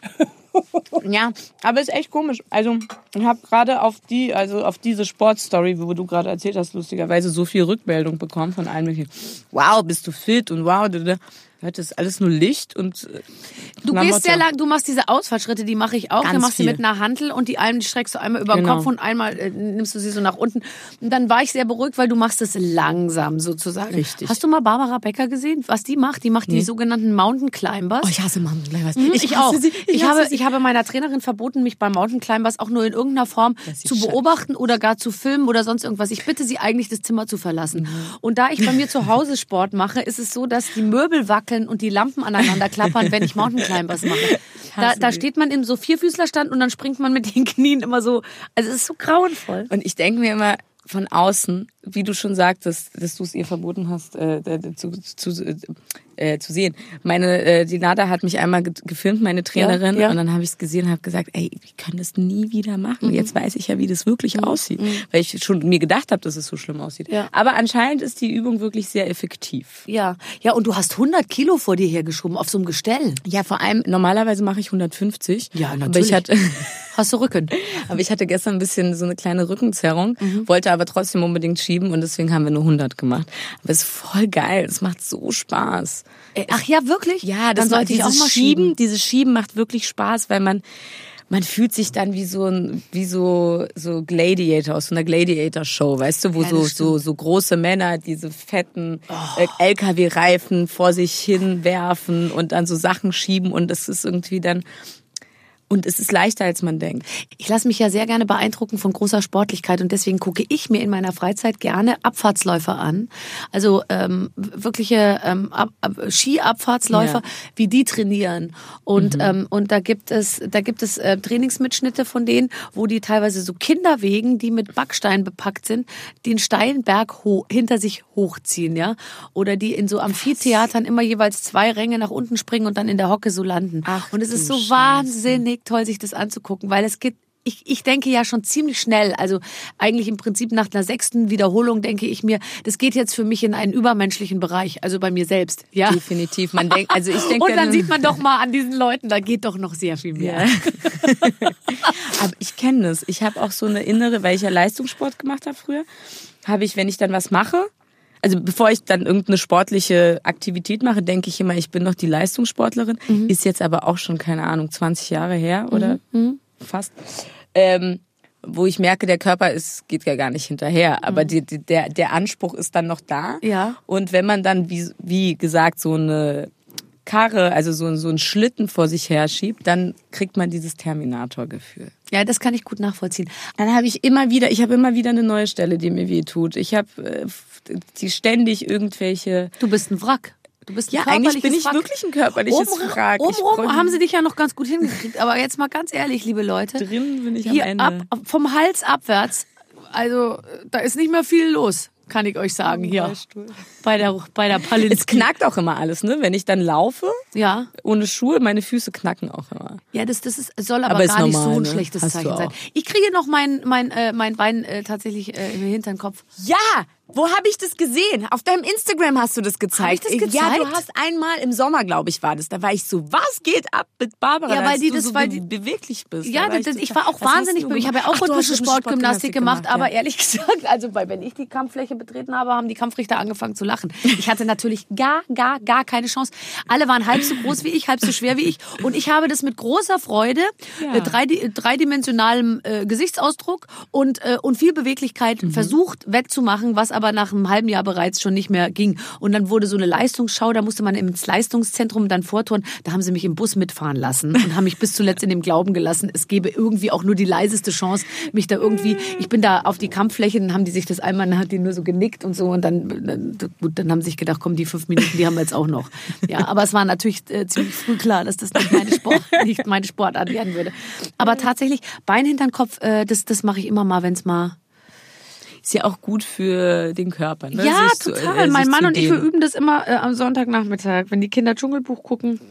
Ja, aber ist echt komisch. Also ich habe gerade auf die, also auf diese Sportstory, wo du gerade erzählt hast, lustigerweise so viel Rückmeldung bekommen von allen möglichen. Wow, bist du fit und wow, das ist alles nur Licht und äh, du gehst sehr lang, du machst diese Ausfallschritte, die mache ich auch. Ganz dann machst viel. du mit einer Hantel und die einen die streckst du einmal über den genau. Kopf und einmal äh, nimmst du sie so nach unten. Und dann war ich sehr beruhigt, weil du machst es langsam sozusagen. Richtig. Hast du mal Barbara Becker gesehen, was die macht? Die macht nee. die sogenannten Mountain Climbers. Oh, ich hasse Mountain Climbers. Mhm, ich, ich hasse auch. Sie. Ich, ich hasse habe sie. ich habe meiner Trainerin verboten, mich bei Mountain Climbers auch nur in irgendeiner Form zu beobachten oder gar zu filmen oder sonst irgendwas. Ich bitte sie eigentlich, das Zimmer zu verlassen. Mhm. Und da ich bei mir zu Hause Sport mache, ist es so, dass die Möbel wackeln und die Lampen aneinander klappern, wenn ich Mountain Climbers mache. Da, da steht man im so Vierfüßlerstand und dann springt man mit den Knien immer so. Also es ist so grauenvoll. Und ich denke mir immer von außen, wie du schon sagtest, dass du es ihr verboten hast, äh, zu, zu, äh, zu sehen. Meine, äh, die Nada hat mich einmal gefilmt, meine Trainerin, ja, ja. und dann habe ich es gesehen und habe gesagt, ey, wir können das nie wieder machen. Mhm. Jetzt weiß ich ja, wie das wirklich mhm. aussieht. Mhm. Weil ich schon mir gedacht habe, dass es so schlimm aussieht. Ja. Aber anscheinend ist die Übung wirklich sehr effektiv. Ja, ja, und du hast hundert Kilo vor dir hergeschoben auf so einem Gestell. Ja, vor allem, normalerweise mache ich hundertfünfzig. Ja, natürlich. Aber ich hatte, hast du Rücken. Aber ich hatte gestern ein bisschen so eine kleine Rückenzerrung, mhm. wollte aber trotzdem unbedingt schieben und deswegen haben wir nur hundert gemacht. Aber es ist voll geil, es macht so Spaß. Ach ja, wirklich? Ja, das dann sollte ich auch dieses mal Schieben, schieben. dieses Schieben macht wirklich Spaß, weil man man fühlt sich dann wie so ein wie so so Gladiator aus so einer Gladiator Show, weißt du, wo Ja, so das so so große Männer diese fetten äh, L K W-Reifen vor sich hin werfen und dann so Sachen schieben und das ist irgendwie dann und es ist leichter, als man denkt. Ich lasse mich ja sehr gerne beeindrucken von großer Sportlichkeit und deswegen gucke ich mir in meiner Freizeit gerne Abfahrtsläufer an. Also ähm, wirkliche ähm, Ab Ab Skiabfahrtsläufer, Ja. wie die trainieren. Und Mhm. ähm, und da gibt es da gibt es äh, Trainingsmitschnitte von denen, wo die teilweise so Kinderwegen, die mit Backstein bepackt sind, den steilen Berg ho hinter sich hochziehen, ja, oder die in so Amphitheatern immer jeweils zwei Ränge nach unten springen und dann in der Hocke so landen. Ach, und es ist du so Scheiße. wahnsinnig toll, sich das anzugucken, weil es geht, ich, ich denke ja schon ziemlich schnell, also eigentlich im Prinzip nach einer sechsten Wiederholung denke ich mir, das geht jetzt für mich in einen übermenschlichen Bereich, also bei mir selbst, ja. Definitiv. Man denkt, also ich denke Und dann sieht man doch mal an diesen Leuten, da geht doch noch sehr viel mehr. Ja. Aber ich kenne das. Ich habe auch so eine innere, weil ich ja Leistungssport gemacht habe früher, habe ich, wenn ich dann was mache, also bevor ich dann irgendeine sportliche Aktivität mache, denke ich immer, ich bin noch die Leistungssportlerin. Mhm. Ist jetzt aber auch schon, keine Ahnung, zwanzig Jahre her oder mhm. fast. Ähm, wo ich merke, der Körper ist, geht ja gar nicht hinterher. Aber die, die, der, der Anspruch ist dann noch da. Ja. Und wenn man dann, wie, wie gesagt, so eine Karre, also so, so einen Schlitten vor sich her schiebt, dann kriegt man dieses Terminator-Gefühl. Ja, das kann ich gut nachvollziehen. Dann habe ich immer wieder, ich habe immer wieder eine neue Stelle, die mir weh tut. Ich habe äh, die ständig irgendwelche. Du bist ein Wrack. Du bist ein ja, körperliches eigentlich bin ich Wrack. wirklich ein körperliches Oben, Wrack. Ich obenrum freu- haben sie dich ja noch ganz gut hingekriegt. Aber jetzt mal ganz ehrlich, liebe Leute. Drin bin ich Hier am Ende. ab, vom Hals abwärts, also da ist nicht mehr viel los, kann ich euch sagen hier. Rollstuhl. Bei der, bei der Palinski. Es knackt auch immer alles, ne? Wenn ich dann laufe, Ja. ohne Schuhe, meine Füße knacken auch immer. Ja, das, das ist, soll aber, Aber ist gar nicht normal, so ein ne? schlechtes Hast du Zeichen sein. auch. Ich kriege noch mein, mein, äh, mein Bein äh, tatsächlich äh, im Hinterkopf. Ja, wo habe ich das gesehen? Auf deinem Instagram hast du das gezeigt. Hab ich das Ja, du gezeigt? hast einmal im Sommer, glaube ich, war das. Da war ich so, was geht ab mit Barbara? Ja, Da weil hast die du das- so weil be die- beweglich bist. Ja, Da das, ich ich total- war auch Was hast wahnsinnig du bemüht. Ich habe ja auch Ach, du hast rhythmische rhythmische Sportgymnastik gemacht, ja. aber ehrlich gesagt, also weil wenn ich die Kampffläche betreten habe, haben die Kampfrichter angefangen zu lachen. Ich hatte natürlich gar, gar, gar keine Chance. Alle waren halb so groß wie ich, halb so schwer wie ich. Und ich habe das mit großer Freude, Ja. äh, drei, dreidimensionalem äh, Gesichtsausdruck und, äh, und viel Beweglichkeit Mhm. versucht wegzumachen, was aber nach einem halben Jahr bereits schon nicht mehr ging. Und dann wurde so eine Leistungsschau, da musste man ins Leistungszentrum dann vortouren. Da haben sie mich im Bus mitfahren lassen und haben mich bis zuletzt in dem Glauben gelassen, es gäbe irgendwie auch nur die leiseste Chance, mich da irgendwie, ich bin da auf die Kampffläche, dann haben die sich das einmal, dann hat die nur so genickt und so und dann, dann gut, dann haben sie sich gedacht, komm, die fünf Minuten, die haben wir jetzt auch noch. Ja, aber es war natürlich äh, ziemlich früh klar, dass das nicht meine, Sport, nicht meine Sportart werden würde. Aber tatsächlich, Bein hinter den Kopf, äh, das, das mache ich immer mal, wenn es mal... Ist ja auch gut für den Körper. Ne? Ja, Sich zu- total. äh, mein sich Mann zu und ich, wir dehnen. üben das immer äh, am Sonntagnachmittag, wenn die Kinder Dschungelbuch gucken.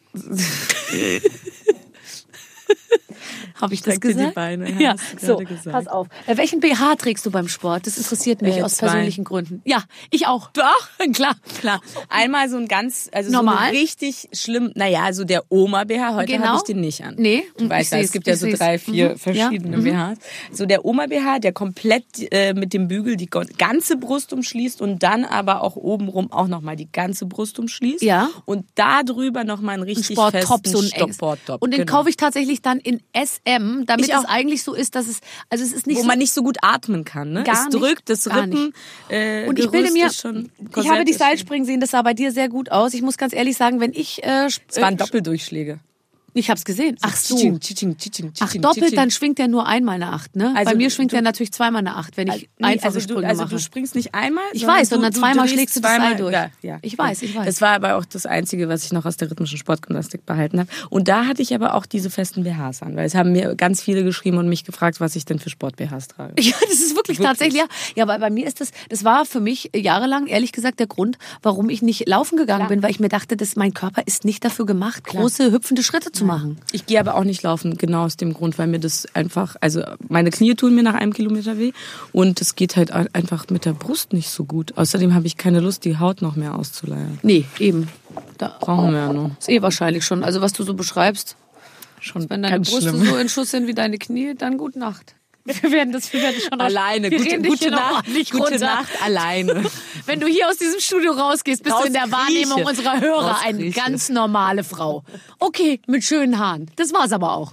Habe ich das Zeig dir die gesagt? Beine, ja, Ja, hast du so, gerade gesagt. pass auf. Äh, welchen B H trägst du beim Sport? Das interessiert mich Äh, aus zwei. persönlichen Gründen. Ja, ich auch. Du auch? Klar. Klar. Einmal so ein ganz, also Normal? so ein richtig schlimm, naja, so der Oma-B H, heute Genau. habe ich den nicht an. Nee, Du ich weißt ja, seh's, es gibt ja ich so seh's. drei, vier Mhm. verschiedene Ja. B Hs. So der Oma-B H, der komplett äh, mit dem Bügel die ganze Brust umschließt und dann aber auch obenrum auch nochmal die ganze Brust umschließt. Ja. Und da drüber nochmal einen richtig Sporttop, festen so ein enges. Sporttop. Und den genau. kaufe ich tatsächlich dann in S M, damit Ich auch. es eigentlich so ist, dass es, also es ist nicht Wo so, man nicht so gut atmen kann. Ne? Gar es nicht, drückt, das gar Rippen. Äh, und ich bilde Gerüst mir, ist schon, ich Korsett habe dich ist schon- Seilspringen sehen, das sah bei dir sehr gut aus. Ich muss ganz ehrlich sagen, wenn ich, äh, sp- Es waren äh, Doppeldurchschläge. ich habe es gesehen. Ach so. Tsching, tsching, tsching, Ach, tsching, doppelt, tsching. dann schwingt er nur einmal eine Acht, ne? Also Bei mir schwingt du- er natürlich zweimal eine Acht, wenn ich Also, nee, einfache also Sprünge du, also mache. du springst nicht einmal, Ich sondern weiß, sondern du, zweimal du schlägst du drehst das Seil zweimal- durch. Ja, ja. Ich weiß, ich weiß. Das war aber auch das Einzige, was ich noch aus der rhythmischen Sportgymnastik behalten habe. Und da hatte ich aber auch diese festen B Hs an, weil es haben mir ganz viele geschrieben und mich gefragt, was ich denn für Sport-B Hs trage. Ja, das ist wirklich, Wirklich. tatsächlich, ja. Ja, aber bei mir ist das, das war für mich jahrelang, ehrlich gesagt, der Grund, warum ich nicht laufen gegangen Klar. bin, weil ich mir dachte, dass mein Körper ist nicht dafür gemacht, große, hüpfende Schritte zu machen. Ich gehe aber auch nicht laufen, genau aus dem Grund, weil mir das einfach, also meine Knie tun mir nach einem Kilometer weh und es geht halt einfach mit der Brust nicht so gut. Außerdem habe ich keine Lust, die Haut noch mehr auszuleiern. Nee, eben. Da Brauchen wir ja noch. ist eh wahrscheinlich schon. Also was du so beschreibst, Schon wenn deine ganz Brüste schlimm. so in Schuss sind wie deine Knie, dann gute Nacht. Wir werden das, wir werden schon alleine. Wir Gute, reden dich gute hier noch Nacht, ordentlich gute runter. Nacht alleine. Wenn du hier aus diesem Studio rausgehst, bist du in der Wahrnehmung unserer Hörer eine Rauskrieche. ganz normale Frau. Okay, mit schönen Haaren. Das war's aber auch.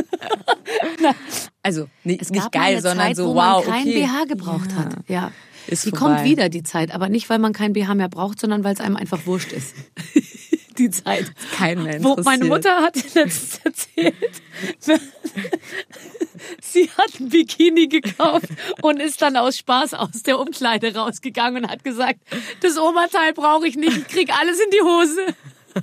Also nicht, Es nicht gab mal geil, eine sondern Zeit, so wo wow, man keinen okay. B H gebraucht hat. Ja. Ist die vorbei. kommt wieder, die Zeit. Aber nicht, weil man keinen B H mehr braucht, sondern weil es einem einfach wurscht ist. Die Zeit. Kein mehr Wo meine interessiert. Mutter hat letztens erzählt, sie hat ein Bikini gekauft und ist dann aus Spaß aus der Umkleide rausgegangen und hat gesagt, das Oberteil brauche ich nicht, ich krieg alles in die Hose.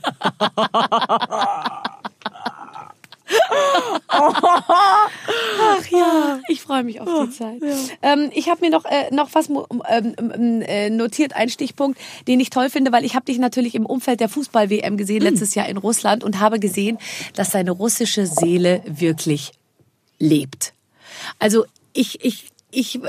Ach ja, ich freue mich auf die Zeit. Ja. Ähm, ich habe mir noch, äh, noch was ähm, äh, notiert, einen Stichpunkt, den ich toll finde, weil ich habe dich natürlich im Umfeld der Fußball-W M gesehen, letztes Jahr in Russland, und habe gesehen, dass deine russische Seele wirklich lebt. Also ich, ich, ich,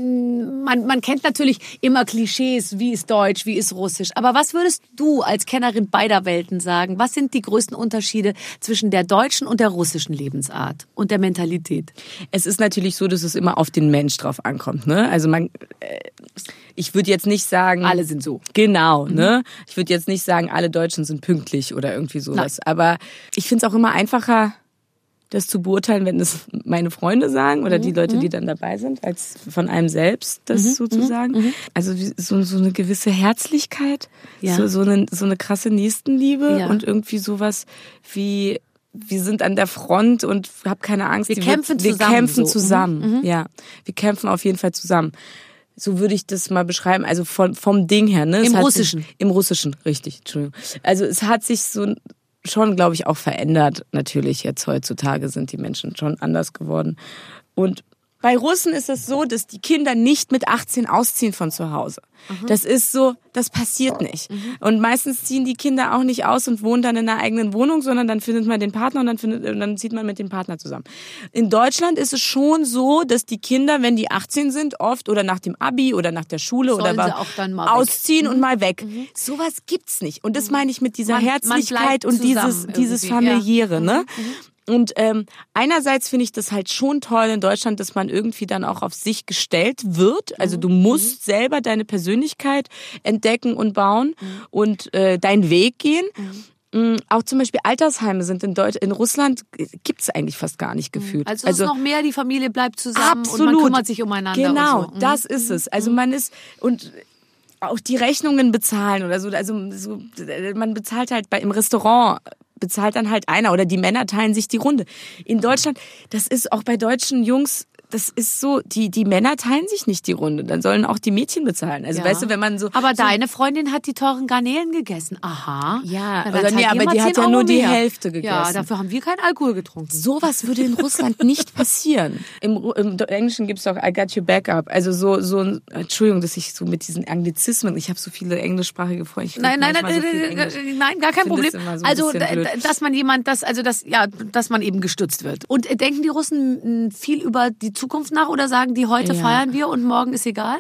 man, man kennt natürlich immer Klischees, wie ist Deutsch, wie ist Russisch. Aber was würdest du als Kennerin beider Welten sagen? Was sind die größten Unterschiede zwischen der deutschen und der russischen Lebensart und der Mentalität? Es ist natürlich so, dass es immer auf den Mensch drauf ankommt, ne? Also man, äh, ich würde jetzt nicht sagen, Alle sind so. Genau, mhm. ne? Ich würde jetzt nicht sagen, alle Deutschen sind pünktlich oder irgendwie sowas. Nein. Aber ich finde es auch immer einfacher, das zu beurteilen, wenn es meine Freunde sagen oder die Leute, die dann dabei sind, als von einem selbst, das mhm. sozusagen. Mhm. Also so, so eine gewisse Herzlichkeit, ja. so, so, eine, so eine krasse Nächstenliebe ja. und irgendwie sowas wie, wir sind an der Front und hab keine Angst. Wir kämpfen wir, zusammen. Wir kämpfen so. zusammen, mhm. ja. Wir kämpfen auf jeden Fall zusammen. So würde ich das mal beschreiben, also von, vom Ding her. Ne? Im es Russischen. Sich, Im Russischen, richtig, Entschuldigung. Also es hat sich so schon, glaube ich, auch verändert. Natürlich, jetzt heutzutage sind die Menschen schon anders geworden. Und bei Russen ist es so, dass die Kinder nicht mit achtzehn ausziehen von zu Hause. Mhm. Das ist so, das passiert nicht. Mhm. Und meistens ziehen die Kinder auch nicht aus und wohnen dann in einer eigenen Wohnung, sondern dann findet man den Partner und dann, findet, und dann zieht man mit dem Partner zusammen. In Deutschland ist es schon so, dass die Kinder, wenn die achtzehn sind, oft oder nach dem Abi oder nach der Schule Sollen oder sie auch dann mal ausziehen weg. und mal weg. Mhm. Sowas gibt's nicht. Und das meine ich mit dieser man, Herzlichkeit man und dieses, dieses Familiäre, ja. ne? Mhm. Und ähm, einerseits finde ich das halt schon toll in Deutschland, dass man irgendwie dann auch auf sich gestellt wird. Also du musst mhm. selber deine Persönlichkeit entdecken und bauen mhm. und äh, deinen Weg gehen. Mhm. Auch zum Beispiel Altersheime sind in Deutsch, in Russland gibt's eigentlich fast gar nicht gefühlt. Also, also es ist noch mehr, die Familie bleibt zusammen absolut. und man kümmert sich umeinander. Genau, und so. das ist es. Also man ist und auch die Rechnungen bezahlen oder so. Also so, man bezahlt halt bei im Restaurant. Bezahlt dann halt einer oder die Männer teilen sich die Runde. In Deutschland, das ist auch bei deutschen Jungs, das ist so, die die Männer teilen sich nicht die Runde, dann sollen auch die Mädchen bezahlen. Also ja. weißt du, wenn man so... Aber so deine Freundin hat die teuren Garnelen gegessen. Aha. Ja, Na, oder nee, aber die hat ja nur die Hälfte gegessen. Ja, dafür haben wir keinen Alkohol getrunken. Sowas würde in Russland nicht passieren. Im, im Englischen gibt's doch I got your back up. Also so, so Entschuldigung, dass ich so mit diesen Anglizismen, ich habe so viele englischsprachige Freunde. Nein, nein, nein, so nein, gar kein Problem. So also, dass man jemand, das, also das, ja, dass man eben gestützt wird. Und denken die Russen viel über die Zukunft nach oder sagen die, heute ja. feiern wir und morgen ist egal?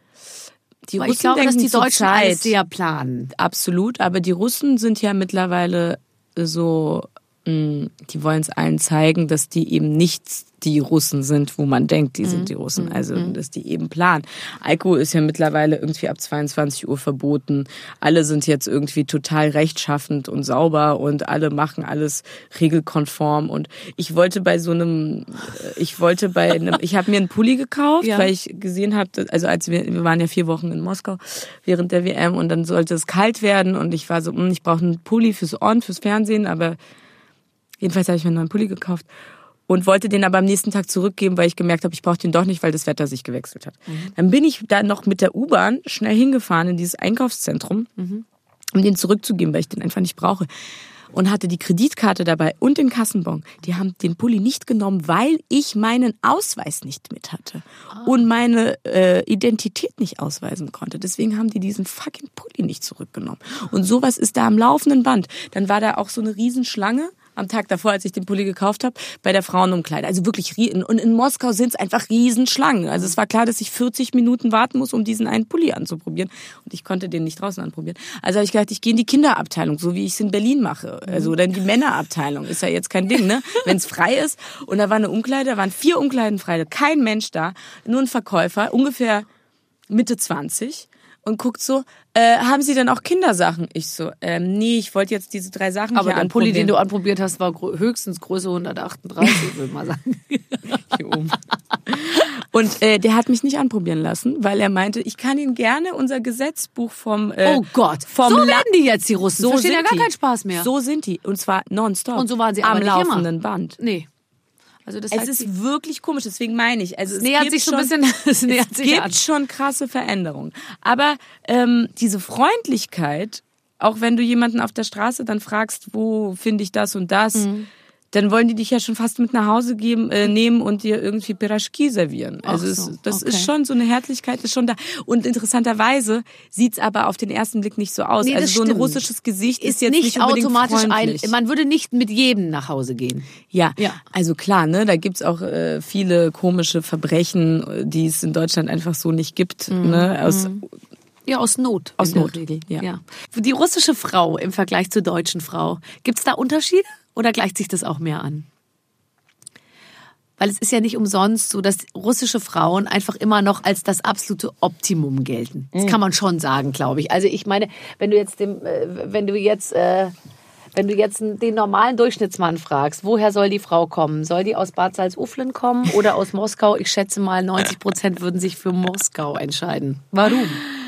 Die Weil Russen ich glaube, denken dass die Deutschen Zeit, alles sehr planen. Absolut, aber die Russen sind ja mittlerweile so, mh, die wollen es allen zeigen, dass die eben nicht die Russen sind, wo man denkt, die sind die Russen. Also, dass die eben planen. Alkohol ist ja mittlerweile irgendwie ab zweiundzwanzig Uhr verboten. Alle sind jetzt irgendwie total rechtschaffend und sauber und alle machen alles regelkonform. Und ich wollte bei so einem, ich wollte bei einem, ich habe mir einen Pulli gekauft, ja. weil ich gesehen habe, also als wir, wir waren ja vier Wochen in Moskau während der W M und dann sollte es kalt werden und ich war so, ich brauche einen Pulli fürs On, fürs Fernsehen, aber jedenfalls habe ich mir einen neuen Pulli gekauft. Und wollte den aber am nächsten Tag zurückgeben, weil ich gemerkt habe, ich brauche den doch nicht, weil das Wetter sich gewechselt hat. Mhm. Dann bin ich da noch mit der U-Bahn schnell hingefahren in dieses Einkaufszentrum, mhm. um den zurückzugeben, weil ich den einfach nicht brauche. Und hatte die Kreditkarte dabei und den Kassenbon. Die haben den Pulli nicht genommen, weil ich meinen Ausweis nicht mit hatte. Oh. Und meine äh, Identität nicht ausweisen konnte. Deswegen haben die diesen fucking Pulli nicht zurückgenommen. Und sowas ist da am laufenden Band. Dann war da auch so eine Riesenschlange am Tag davor, als ich den Pulli gekauft habe, bei der Frauenumkleide. Also wirklich, und in Moskau sind es einfach Riesenschlangen. Also es war klar, dass ich vierzig Minuten warten muss, um diesen einen Pulli anzuprobieren. Und ich konnte den nicht draußen anprobieren. Also habe ich gedacht, ich gehe in die Kinderabteilung, so wie ich es in Berlin mache. Also oder in die Männerabteilung. Ist ja jetzt kein Ding, ne? Wenn es frei ist. Und da war eine Umkleide, da waren vier Umkleiden frei. Kein Mensch da, nur ein Verkäufer, ungefähr Mitte zwanzig. Und guckt so, äh, haben Sie denn auch Kindersachen? Ich so, ähm, nee, ich wollte jetzt diese drei Sachen Aber hier der Pulli, den anprobieren. du anprobiert hast, war gro- höchstens Größe hundertachtunddreißig, würde ich mal sagen. Hier oben. Und äh, der hat mich nicht anprobieren lassen, weil er meinte, ich kann Ihnen gerne unser Gesetzbuch vom äh, Oh Gott, vom so La- werden die jetzt, die Russen. so Verstehen ja sind gar die. keinen Spaß mehr. So sind die. Und zwar nonstop. Und so waren sie am aber nicht laufenden immer. Band. Nee. Also das Es heißt, ist wirklich komisch, deswegen meine ich. Also es es nähert gibt sich so schon, ein bisschen, es nähert es sich gibt an. schon krasse Veränderungen. Aber ähm, diese Freundlichkeit, auch wenn du jemanden auf der Straße dann fragst, wo finde ich das und das, Mhm. dann wollen die dich ja schon fast mit nach Hause geben, äh, nehmen und dir irgendwie Piraschki servieren. Also Ach so, es, das okay. ist schon, so eine Herzlichkeit ist schon da. Und interessanterweise sieht's aber auf den ersten Blick nicht so aus. Nee, das also so ein stimmt. russisches Gesicht ist, Ist jetzt nicht, nicht unbedingt automatisch ein, freundlich. man würde nicht mit jedem nach Hause gehen. Ja, Ja. also klar, ne, da gibt's auch äh, viele komische Verbrechen, die es in Deutschland einfach so nicht gibt. Ne, aus, Ja, aus Not. Aus in der Not, Regel. ja. Die russische Frau im Vergleich zur deutschen Frau, gibt's da Unterschiede oder gleicht sich das auch mehr an? Weil es ist ja nicht umsonst so, dass russische Frauen einfach immer noch als das absolute Optimum gelten. Das kann man schon sagen, glaube ich. Also ich meine, wenn du jetzt dem, äh, wenn du jetzt, äh, wenn du jetzt den normalen Durchschnittsmann fragst, woher soll die Frau kommen? Soll die aus Bad Salzuflen kommen oder aus Moskau? Ich schätze mal, neunzig Prozent würden sich für Moskau entscheiden. Warum?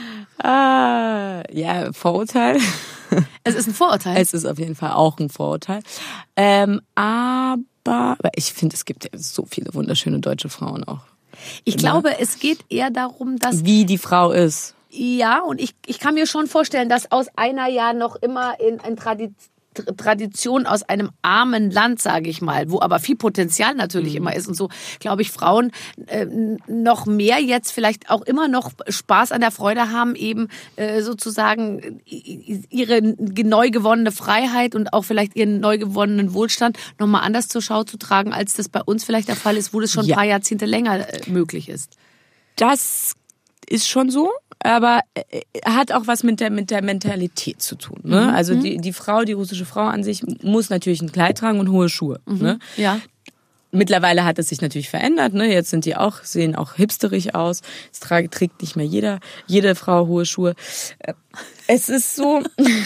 ah, ja, Vorurteil. Es ist ein Vorurteil. Es ist auf jeden Fall auch ein Vorurteil. Ähm, aber aber ich finde, es gibt ja so viele wunderschöne deutsche Frauen auch. Ich glaube, es geht eher darum, dass Wie die Frau ist. ja, und ich, ich kann mir schon vorstellen, dass aus einer ja noch immer in ein Tradi Tradition aus einem armen Land, sage ich mal, wo aber viel Potenzial natürlich Mhm. immer ist und so, glaube ich, Frauen äh, noch mehr jetzt vielleicht auch immer noch Spaß an der Freude haben, eben äh, sozusagen ihre neu gewonnene Freiheit und auch vielleicht ihren neu gewonnenen Wohlstand nochmal anders zur Schau zu tragen, als das bei uns vielleicht der Fall ist, wo das schon ein Ja. paar Jahrzehnte länger äh, möglich ist. Das ist schon so, aber äh, hat auch was mit der mit der Mentalität zu tun. Ne? Also die die Frau, die russische Frau an sich muss natürlich ein Kleid tragen und hohe Schuhe. Ne? Ja. Mittlerweile hat es sich natürlich verändert. Ne? Jetzt sind die auch sehen auch hipsterig aus. Es trage, trägt nicht mehr jeder jede Frau hohe Schuhe. Äh, Es ist so,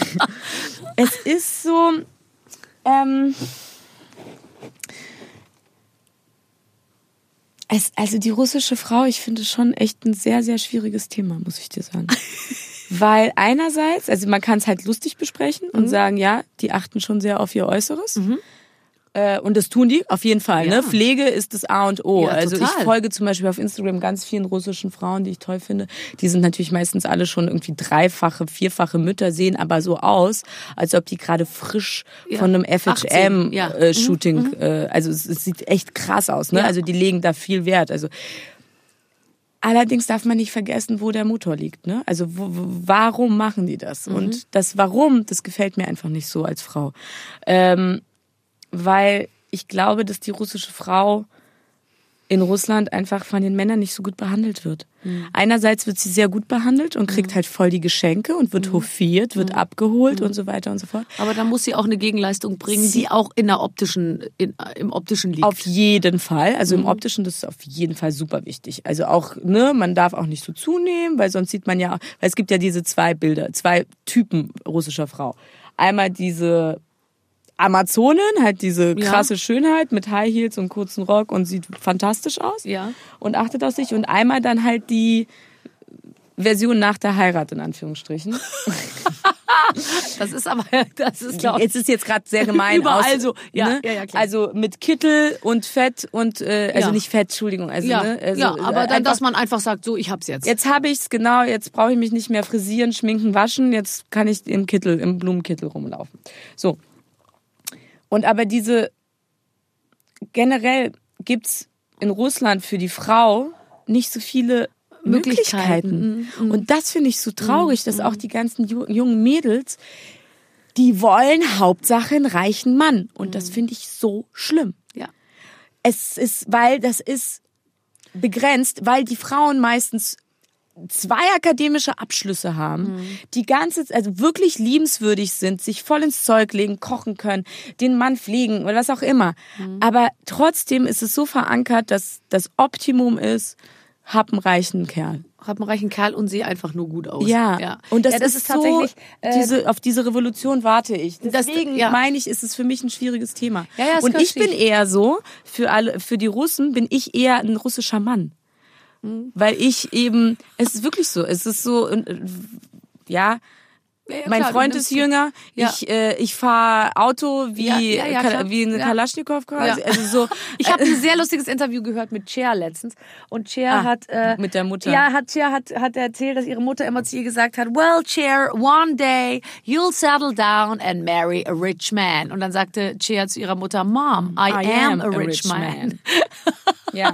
es ist so. Ähm, Es, also die russische Frau, ich finde schon echt ein sehr, sehr schwieriges Thema, muss ich dir sagen. Weil einerseits, also man kann es halt lustig besprechen und sagen, ja, die achten schon sehr auf ihr Äußeres. Äh, und das tun die auf jeden Fall. Ja. Ne? Pflege ist das A und O. Ja, also total. ich folge zum Beispiel auf Instagram ganz vielen russischen Frauen, die ich toll finde. Die sind natürlich meistens alle schon irgendwie dreifache, vierfache Mütter, sehen aber so aus, als ob die gerade frisch Ja. von einem F H achtzehn, M ja. äh, Shooting, äh, also es, es sieht echt krass aus. Ne? Ja. Also die legen da viel Wert. Also allerdings darf man nicht vergessen, wo der Motor liegt. Ne? Also wo, wo, warum machen die das? Mhm. Und das Warum, das gefällt mir einfach nicht so als Frau. Ähm, weil ich glaube, dass die russische Frau in Russland einfach von den Männern nicht so gut behandelt wird. Mhm. Einerseits wird sie sehr gut behandelt und kriegt mhm. halt voll die Geschenke und wird mhm. hofiert, wird mhm. abgeholt mhm. und so weiter und so fort. Aber da muss sie auch eine Gegenleistung bringen, die auch in der optischen, in, im optischen liegt. Auf jeden Fall. Also mhm. im optischen, das ist auf jeden Fall super wichtig. Also auch, ne, man darf auch nicht so zunehmen, weil sonst sieht man ja, weil es gibt ja diese zwei Bilder, zwei Typen russischer Frau. Einmal diese Amazonin, halt diese krasse ja. Schönheit mit High Heels und kurzen Rock und sieht fantastisch aus ja. und achtet auf sich. Und einmal dann halt die Version nach der Heirat, in Anführungsstrichen. Das ist aber, das ist glaube ich. Jetzt ist jetzt gerade sehr gemein. Überall aus, so. Ja, ne? ja, ja, klar. Also mit Kittel und Fett und, äh, also ja. nicht Fett, Entschuldigung. Also, ja, ne? also, ja, aber dann, einfach, dass man einfach sagt, so, ich hab's jetzt. Jetzt habe ich's, genau, jetzt brauche ich mich nicht mehr frisieren, schminken, waschen, jetzt kann ich im Kittel, im Blumenkittel rumlaufen. So. Und aber diese, generell gibt's in Russland für die Frau nicht so viele Möglichkeiten. Möglichkeiten. Und das finde ich so traurig, dass auch die ganzen jungen Mädels die wollen Hauptsache einen reichen Mann. Und das finde ich so schlimm. Ja. Es ist, weil das ist begrenzt, weil die Frauen meistens zwei akademische Abschlüsse haben, mhm. die ganze, also wirklich liebenswürdig sind, sich voll ins Zeug legen, kochen können, den Mann pflegen oder was auch immer. Mhm. Aber trotzdem ist es so verankert, dass das Optimum ist, hab einen reichen Kerl. Hab einen reichen Kerl und sehe einfach nur gut aus. Ja, ja. und das, ja, das ist, ist tatsächlich... So, äh, diese, auf diese Revolution warte ich. Deswegen das, ja. meine ich, ist es für mich ein schwieriges Thema. Ja, ja, und ich bin eher so, für alle, für die Russen bin ich eher ein russischer Mann. Mhm. Weil ich eben, es ist wirklich so, es ist so, ja... Ja, ja, mein klar, Freund ist jünger, ja. ich äh, ich fahre Auto wie ja, ja, ja, Ka- wie ein ja. Kalaschnikow quasi. Ja. Also so. Ich habe ein sehr lustiges Interview gehört mit Cher letztens und Cher ah, hat äh, mit der Mutter. Ja, hat Cher hat hat erzählt, dass ihre Mutter immer zu ihr gesagt hat, well Cher, one day you'll settle down and marry a rich man. Und dann sagte Cher zu ihrer Mutter, Mom, I, I am, am a rich, rich man. man. Ja.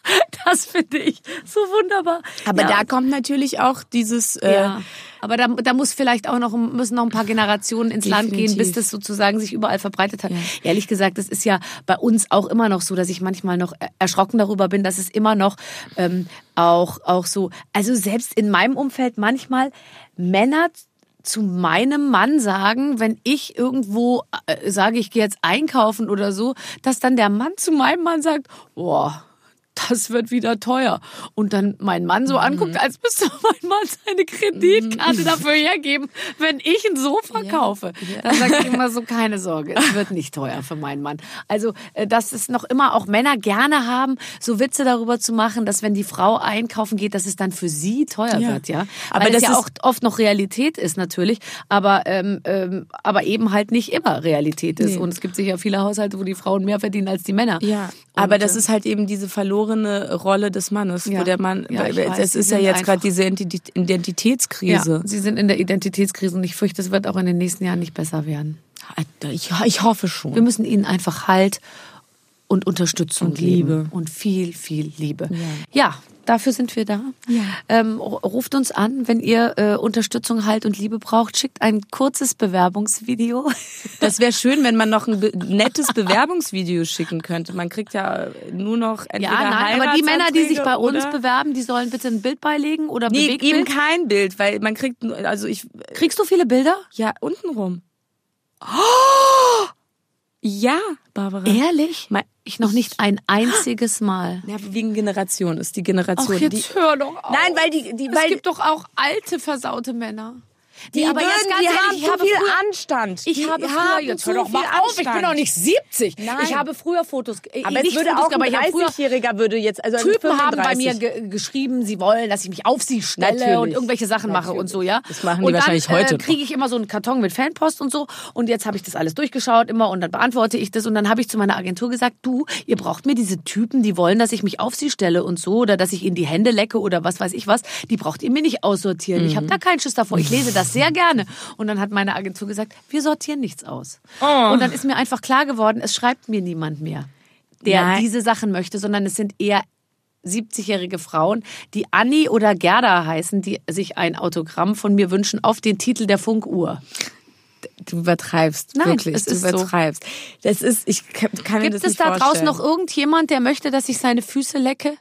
Das finde ich so wunderbar. Aber ja. da kommt natürlich auch dieses... Äh, ja. Aber da, da muss vielleicht auch noch, müssen noch ein paar Generationen ins Definitiv. Land gehen, bis das sozusagen sich überall verbreitet hat. Ja. Ehrlich gesagt, das ist ja bei uns auch immer noch so, dass ich manchmal noch erschrocken darüber bin, dass es immer noch ähm, auch, auch so, also selbst in meinem Umfeld manchmal Männer zu meinem Mann sagen, wenn ich irgendwo äh, sage, ich gehe jetzt einkaufen oder so, dass dann der Mann zu meinem Mann sagt, boah, das wird wieder teuer. Und dann mein Mann so anguckt, als müsste mein Mann seine Kreditkarte dafür hergeben, wenn ich ein Sofa kaufe. Ja. Dann sage ich immer so, keine Sorge, es wird nicht teuer für meinen Mann. Also, dass es noch immer auch Männer gerne haben, so Witze darüber zu machen, dass wenn die Frau einkaufen geht, dass es dann für sie teuer ja. wird, ja. Aber Weil das ja auch oft noch Realität ist natürlich, aber ähm, ähm, aber eben halt nicht immer Realität ist. Nee. Und es gibt sicher viele Haushalte, wo die Frauen mehr verdienen als die Männer. Ja. Aber Und, das ist halt eben diese verlorene Rolle des Mannes, ja. wo der Mann, ja, es weiß, ist ja jetzt gerade diese Identitätskrise. Ja, sie sind in der Identitätskrise und ich fürchte, es wird auch in den nächsten Jahren nicht besser werden. Ich, ich hoffe schon. Wir müssen ihnen einfach Halt und Unterstützung und geben. Liebe. Und viel, viel Liebe. Ja. ja. Dafür sind wir da. Ja. Ähm, ruft uns an, wenn ihr äh, Unterstützung, Halt und Liebe braucht. Schickt ein kurzes Bewerbungsvideo. Das wäre schön, wenn man noch ein be- nettes Bewerbungsvideo schicken könnte. Man kriegt ja nur noch entweder Ja, nein, aber die Männer, die sich bei uns bewerben, die sollen bitte ein Bild beilegen oder nee, Bewegtbild. eben kein Bild, weil man kriegt, also ich... Kriegst du viele Bilder? Ja, untenrum. Oh! Ja, Barbara. Ehrlich? Ich noch nicht ein einziges Mal. Ja, wegen Generation ist die Generation. Ach, jetzt die, hör doch auf. Nein, weil die, die, es weil gibt doch auch alte versaute Männer. Die, die, aber würden, jetzt ganz die ehrlich, haben ich habe viel früher, Anstand. Ich die habe früher, haben jetzt hör doch mal auf, ich bin doch nicht siebzig. Nein. Ich habe früher Fotos, aber nicht würde Fotos, auch ein dreißigjähriger würde jetzt, also Typen haben bei mir ge- geschrieben, sie wollen, dass ich mich auf sie stelle Natürlich. und irgendwelche Sachen Natürlich. mache und so, ja. Das machen die und wahrscheinlich dann, heute. Äh, kriege ich immer so einen Karton mit Fanpost und so und jetzt habe ich das alles durchgeschaut immer und dann beantworte ich das und dann habe ich zu meiner Agentur gesagt, du, ihr braucht mir diese Typen, die wollen, dass ich mich auf sie stelle und so oder dass ich ihnen die Hände lecke oder was weiß ich was, die braucht ihr mir nicht aussortieren. Mhm. Ich habe da keinen Schiss davor, ich lese das sehr gerne. Und dann hat meine Agentur gesagt, wir sortieren nichts aus. Oh. Und dann ist mir einfach klar geworden, es schreibt mir niemand mehr, der Nein. diese Sachen möchte, sondern es sind eher siebzigjährige Frauen, die Anni oder Gerda heißen, die sich ein Autogramm von mir wünschen auf den Titel der Funkuhr. Du übertreibst, Nein, wirklich. Es ist du übertreibst. So. Das ist, ich kann mir Gibt das nicht es da vorstellen. draußen noch irgendjemand, der möchte, dass ich seine Füße lecke?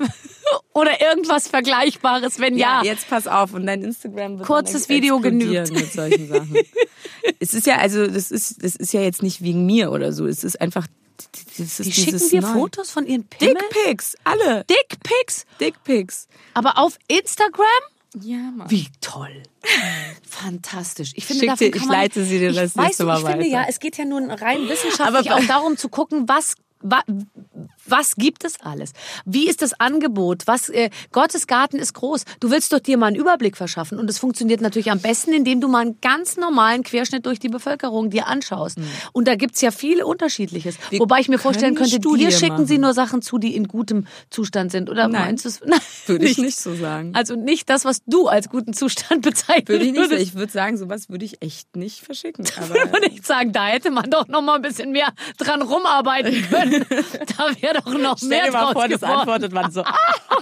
Oder irgendwas Vergleichbares, wenn ja. Ja, jetzt pass auf und dein Instagram wird kurzes Video genügt mit solchen Sachen. Es ist ja also, das ist, das ist ja jetzt nicht wegen mir oder so. Es ist einfach. Das ist Die schicken dir Nein. Fotos von ihren Pimmeln? Dickpics, alle. Dickpics? Dickpics. Aber auf Instagram? Ja, Mann. Wie toll. Fantastisch. Ich finde, Schick davon dir, kann ich man, leite sie dir das ich, nächste weißt du, Mal ich weiter. finde ja, es geht ja nun rein wissenschaftlich auch darum zu gucken, was Was, was gibt es alles? Wie ist das Angebot? Was, äh, Gottes Garten ist groß. Du willst doch dir mal einen Überblick verschaffen. Und es funktioniert natürlich am besten, indem du mal einen ganz normalen Querschnitt durch die Bevölkerung dir anschaust. Mhm. Und da gibt's ja viel Unterschiedliches. Wir Wobei ich mir vorstellen könnte, dir schicken machen. sie nur Sachen zu, die in gutem Zustand sind. Oder Nein, meinst du es? Nein, würde ich nicht so sagen. Also nicht das, was du als guten Zustand bezeichnest. Würde ich nicht. Ich würde sagen, sowas würde ich echt nicht verschicken. Aber würde ich sagen, da hätte man doch noch mal ein bisschen mehr dran rumarbeiten können. Da wäre doch noch Stell mehr dir mal draus vor, das geworden. antwortet man so.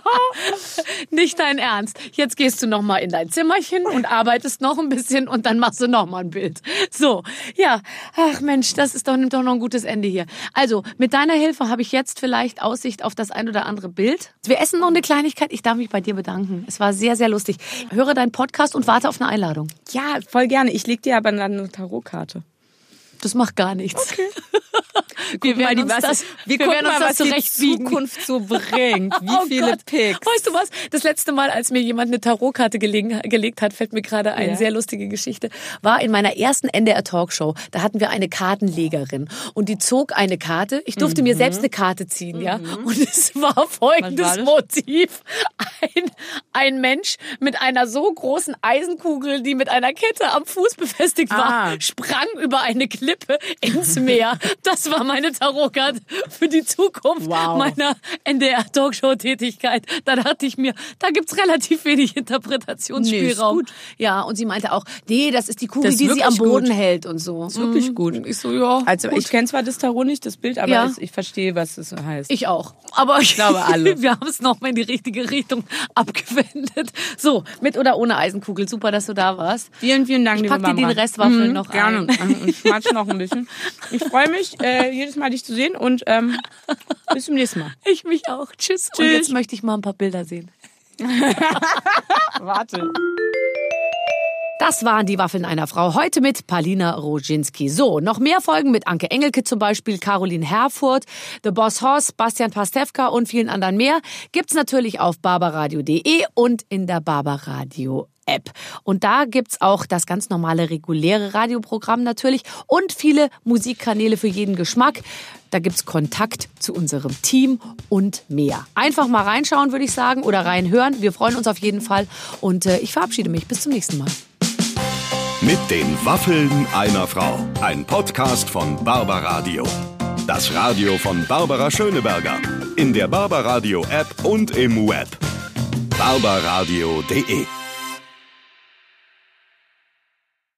Nicht dein Ernst. Jetzt gehst du noch mal in dein Zimmerchen und arbeitest noch ein bisschen und dann machst du noch mal ein Bild. So, ja. Ach Mensch, das ist doch, nimmt doch noch ein gutes Ende hier. Also, mit deiner Hilfe habe ich jetzt vielleicht Aussicht auf das ein oder andere Bild. Wir essen noch eine Kleinigkeit. Ich darf mich bei dir bedanken. Es war sehr, sehr lustig. Höre deinen Podcast und warte auf eine Einladung. Ja, voll gerne. Ich leg dir aber dann eine Tarotkarte. Das macht gar nichts. Okay. Wir werden uns das, wir wir werden uns mal, das was die zurechtbiegen. Zukunft so bringt. Wie Oh viele Gott. Picks. Weißt du was? Das letzte Mal, als mir jemand eine Tarotkarte gelegen, gelegt hat, fällt mir gerade eine Ja. sehr lustige Geschichte, war in meiner ersten N D R-Talkshow. Da hatten wir eine Kartenlegerin und die zog eine Karte. Ich durfte mhm. mir selbst eine Karte ziehen, mhm. ja. Und es war folgendes war Motiv. Ein, ein Mensch mit einer so großen Eisenkugel, die mit einer Kette am Fuß befestigt war, Ah. sprang über eine Klippe ins Meer. Das war meine Tarotkarte für die Zukunft Wow. meiner N D R-Talkshow-Tätigkeit. Da dachte ich mir, da gibt's relativ wenig Interpretationsspielraum. Nee, ist gut. Ja, und sie meinte auch, nee, das ist die Kugel, Das ist die sie am wirklich Boden gut. hält und so. Ist wirklich Mhm. gut. Ich so, ja, Also gut. ich kenne zwar das Tarot nicht, das Bild, aber Ja. es, ich verstehe, was es heißt. Ich auch. Aber ich glaube, alle. wir haben es nochmal in die richtige Richtung abgewendet. So, mit oder ohne Eisenkugel. Super, dass du da warst. Vielen, vielen Dank, Ich liebe pack dir Mama. den Restwaffeln Mhm, noch gerne. ein. Und schmatsch noch ein bisschen. Ich freue mich, äh, jedes Mal dich zu sehen und ähm, bis zum nächsten Mal. Ich mich auch. Tschüss. Und Tschüss. jetzt möchte ich mal ein paar Bilder sehen. Warte. Das waren die Waffeln einer Frau. Heute mit Palina Roginski. So, noch mehr Folgen mit Anke Engelke zum Beispiel, Caroline Herfurth, The Boss Hoss, Bastian Pastewka und vielen anderen mehr gibt's natürlich auf barbaradio punkt de und in der Barbaradio App. Und da gibt's auch das ganz normale, reguläre Radioprogramm natürlich und viele Musikkanäle für jeden Geschmack. Da gibt's Kontakt zu unserem Team und mehr. Einfach mal reinschauen, würde ich sagen, oder reinhören. Wir freuen uns auf jeden Fall. Und äh, ich verabschiede mich. Bis zum nächsten Mal. Mit den Waffeln einer Frau. Ein Podcast von Barbaradio. Das Radio von Barbara Schöneberger. In der Barbaradio App und im Web. barbaradio punkt de